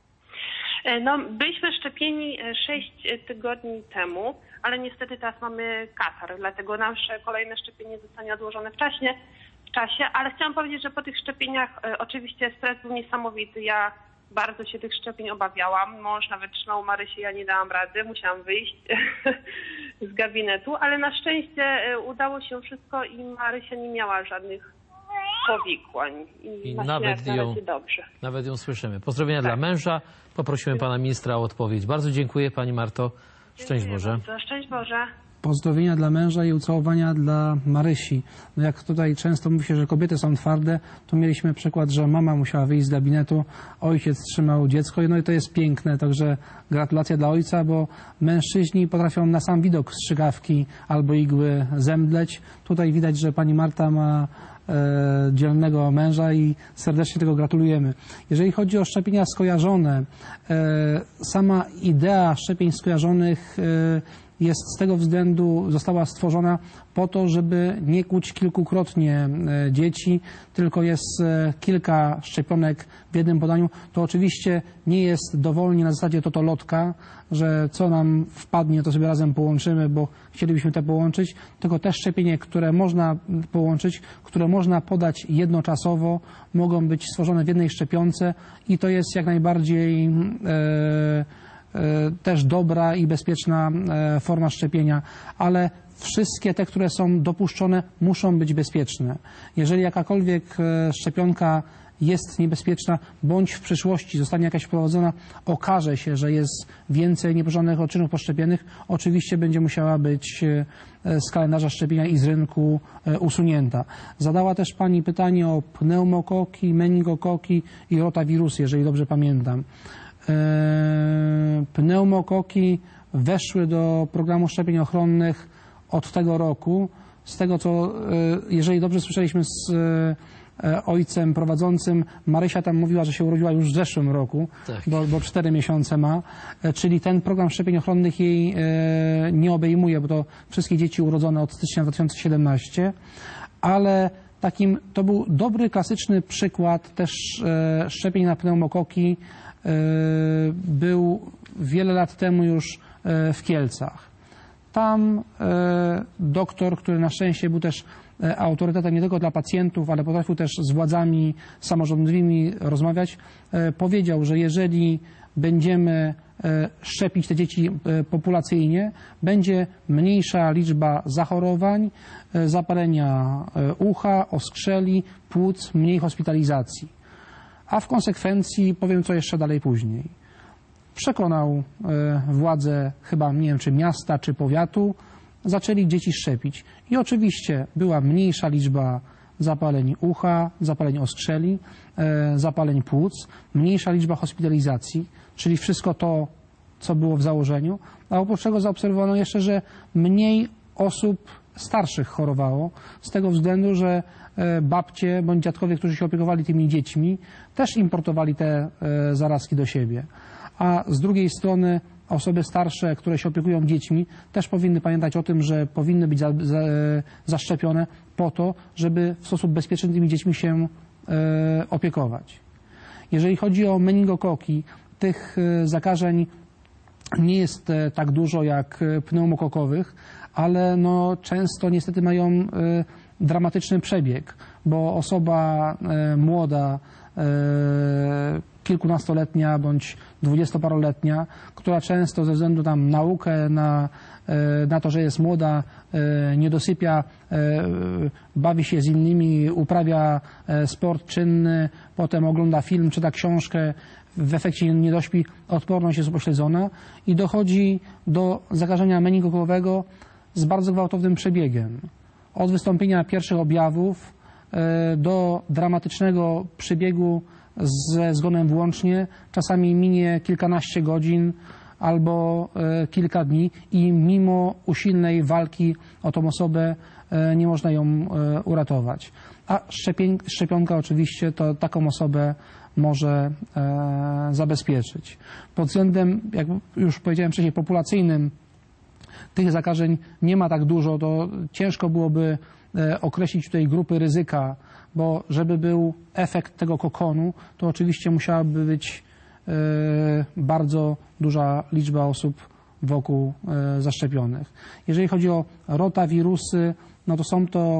S8: Byliśmy szczepieni 6 tygodni temu, ale niestety teraz mamy katar, dlatego nasze kolejne szczepienie zostanie odłożone w czasie, ale chciałam powiedzieć, że po tych szczepieniach oczywiście stres był niesamowity. Ja bardzo się tych szczepień obawiałam. Mąż nawet trzymał Marysię, ja nie dałam rady, musiałam wyjść z gabinetu, ale na szczęście udało się wszystko i Marysia nie miała żadnych powikłań. I
S1: nawet ją słyszymy. Pozdrowienia dla męża. Poprosimy pana ministra o odpowiedź. Bardzo dziękuję, pani Marto. Szczęść Boże.
S8: Bardzo. Szczęść Boże.
S2: Pozdrowienia dla męża i ucałowania dla Marysi. Jak tutaj często mówi się, że kobiety są twarde, to mieliśmy przykład, że mama musiała wyjść z gabinetu, ojciec trzymał dziecko i to jest piękne, także gratulacje dla ojca, bo mężczyźni potrafią na sam widok strzykawki albo igły zemdleć. Tutaj widać, że pani Marta ma dzielnego męża i serdecznie tego gratulujemy. Jeżeli chodzi o szczepienia skojarzone, sama idea szczepień skojarzonych jest z tego względu, została stworzona po to, żeby nie kłuć kilkukrotnie dzieci, tylko jest kilka szczepionek w jednym podaniu. To oczywiście nie jest dowolnie na zasadzie totolotka, że co nam wpadnie, to sobie razem połączymy, bo chcielibyśmy te połączyć, tylko te szczepienie, które można połączyć, które można podać jednoczasowo, mogą być stworzone w jednej szczepionce i to jest jak najbardziej też dobra i bezpieczna forma szczepienia, ale wszystkie te, które są dopuszczone, muszą być bezpieczne. Jeżeli jakakolwiek szczepionka jest niebezpieczna, bądź w przyszłości zostanie jakaś wprowadzona, okaże się, że jest więcej niepożądanych odczynów poszczepionych, oczywiście będzie musiała być z kalendarza szczepienia i z rynku usunięta. Zadała też Pani pytanie o pneumokoki, meningokoki i rotawirusy, jeżeli dobrze pamiętam. Pneumokoki weszły do programu szczepień ochronnych od tego roku. Z tego, co, jeżeli dobrze słyszeliśmy z ojcem prowadzącym, Marysia tam mówiła, że się urodziła już w zeszłym roku, tak. bo 4 miesiące ma, czyli ten program szczepień ochronnych jej nie obejmuje, bo to wszystkie dzieci urodzone od stycznia 2017, ale to był dobry, klasyczny przykład też szczepień na pneumokoki. Był wiele lat temu już w Kielcach. Tam doktor, który na szczęście był też autorytetem nie tylko dla pacjentów, ale potrafił też z władzami samorządowymi rozmawiać, powiedział, że jeżeli będziemy szczepić te dzieci populacyjnie, będzie mniejsza liczba zachorowań, zapalenia ucha, oskrzeli, płuc, mniej hospitalizacji. A w konsekwencji powiem, co jeszcze dalej później. Przekonał władze chyba, nie wiem, czy miasta, czy powiatu, zaczęli dzieci szczepić. I oczywiście była mniejsza liczba zapaleń ucha, zapaleń oskrzeli, zapaleń płuc, mniejsza liczba hospitalizacji, czyli wszystko to, co było w założeniu, a oprócz czego zaobserwowano jeszcze, że mniej osób starszych chorowało, z tego względu, że babcie bądź dziadkowie, którzy się opiekowali tymi dziećmi, też importowali te zarazki do siebie. A z drugiej strony osoby starsze, które się opiekują dziećmi, też powinny pamiętać o tym, że powinny być zaszczepione po to, żeby w sposób bezpieczny tymi dziećmi się opiekować. Jeżeli chodzi o meningokoki, tych zakażeń nie jest tak dużo jak pneumokokowych, ale no często niestety mają dramatyczny przebieg, bo osoba młoda, kilkunastoletnia bądź 20-paroletnia, która często ze względu na naukę, na to, że jest młoda, nie dosypia, bawi się z innymi, uprawia sport czynny, potem ogląda film, czyta książkę, w efekcie nie dośpi, odporność jest upośledzona i dochodzi do zakażenia meningokowego z bardzo gwałtownym przebiegiem. Od wystąpienia pierwszych objawów do dramatycznego przebiegu ze zgonem włącznie czasami minie kilkanaście godzin albo kilka dni i mimo usilnej walki o tą osobę nie można ją uratować. A szczepionka oczywiście to taką osobę może zabezpieczyć. Pod względem, jak już powiedziałem wcześniej, populacyjnym tych zakażeń nie ma tak dużo, to ciężko byłoby określić tutaj grupy ryzyka, bo żeby był efekt tego kokonu, to oczywiście musiałaby być bardzo duża liczba osób wokół zaszczepionych. Jeżeli chodzi o rotawirusy, no to są to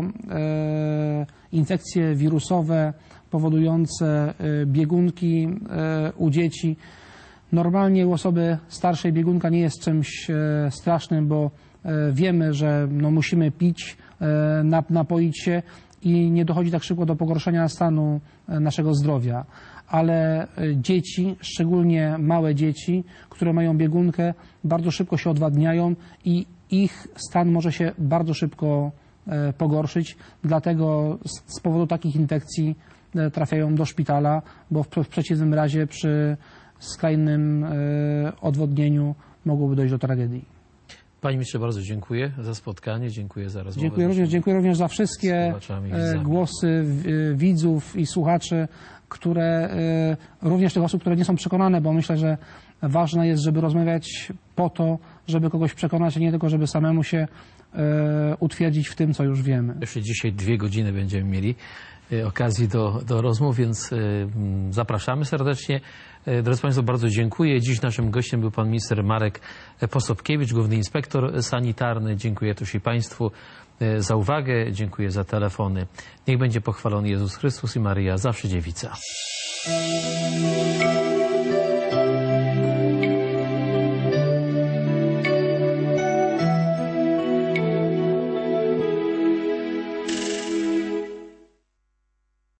S2: infekcje wirusowe powodujące biegunki u dzieci. Normalnie u osoby starszej biegunka nie jest czymś strasznym, bo wiemy, że no musimy pić, napoić się i nie dochodzi tak szybko do pogorszenia stanu naszego zdrowia. Ale dzieci, szczególnie małe dzieci, które mają biegunkę, bardzo szybko się odwadniają i ich stan może się bardzo szybko pogorszyć. Dlatego z powodu takich infekcji trafiają do szpitala, bo w przeciwnym razie przy skrajnym odwodnieniu mogłoby dojść do tragedii.
S1: Panie ministrze, bardzo dziękuję za spotkanie, dziękuję za rozmowę.
S2: Dziękuję również za wszystkie głosy widzów i słuchaczy, które również tych osób, które nie są przekonane, bo myślę, że ważne jest, żeby rozmawiać po to, żeby kogoś przekonać, a nie tylko, żeby samemu się utwierdzić w tym, co już wiemy.
S1: Jeszcze dzisiaj 2 godziny będziemy mieli okazji do rozmów, więc zapraszamy serdecznie. Drodzy Państwo, bardzo dziękuję. Dziś naszym gościem był pan minister Marek Posobkiewicz, główny inspektor sanitarny. Dziękuję też i Państwu za uwagę. Dziękuję za telefony. Niech będzie pochwalony Jezus Chrystus i Maryja, zawsze dziewica.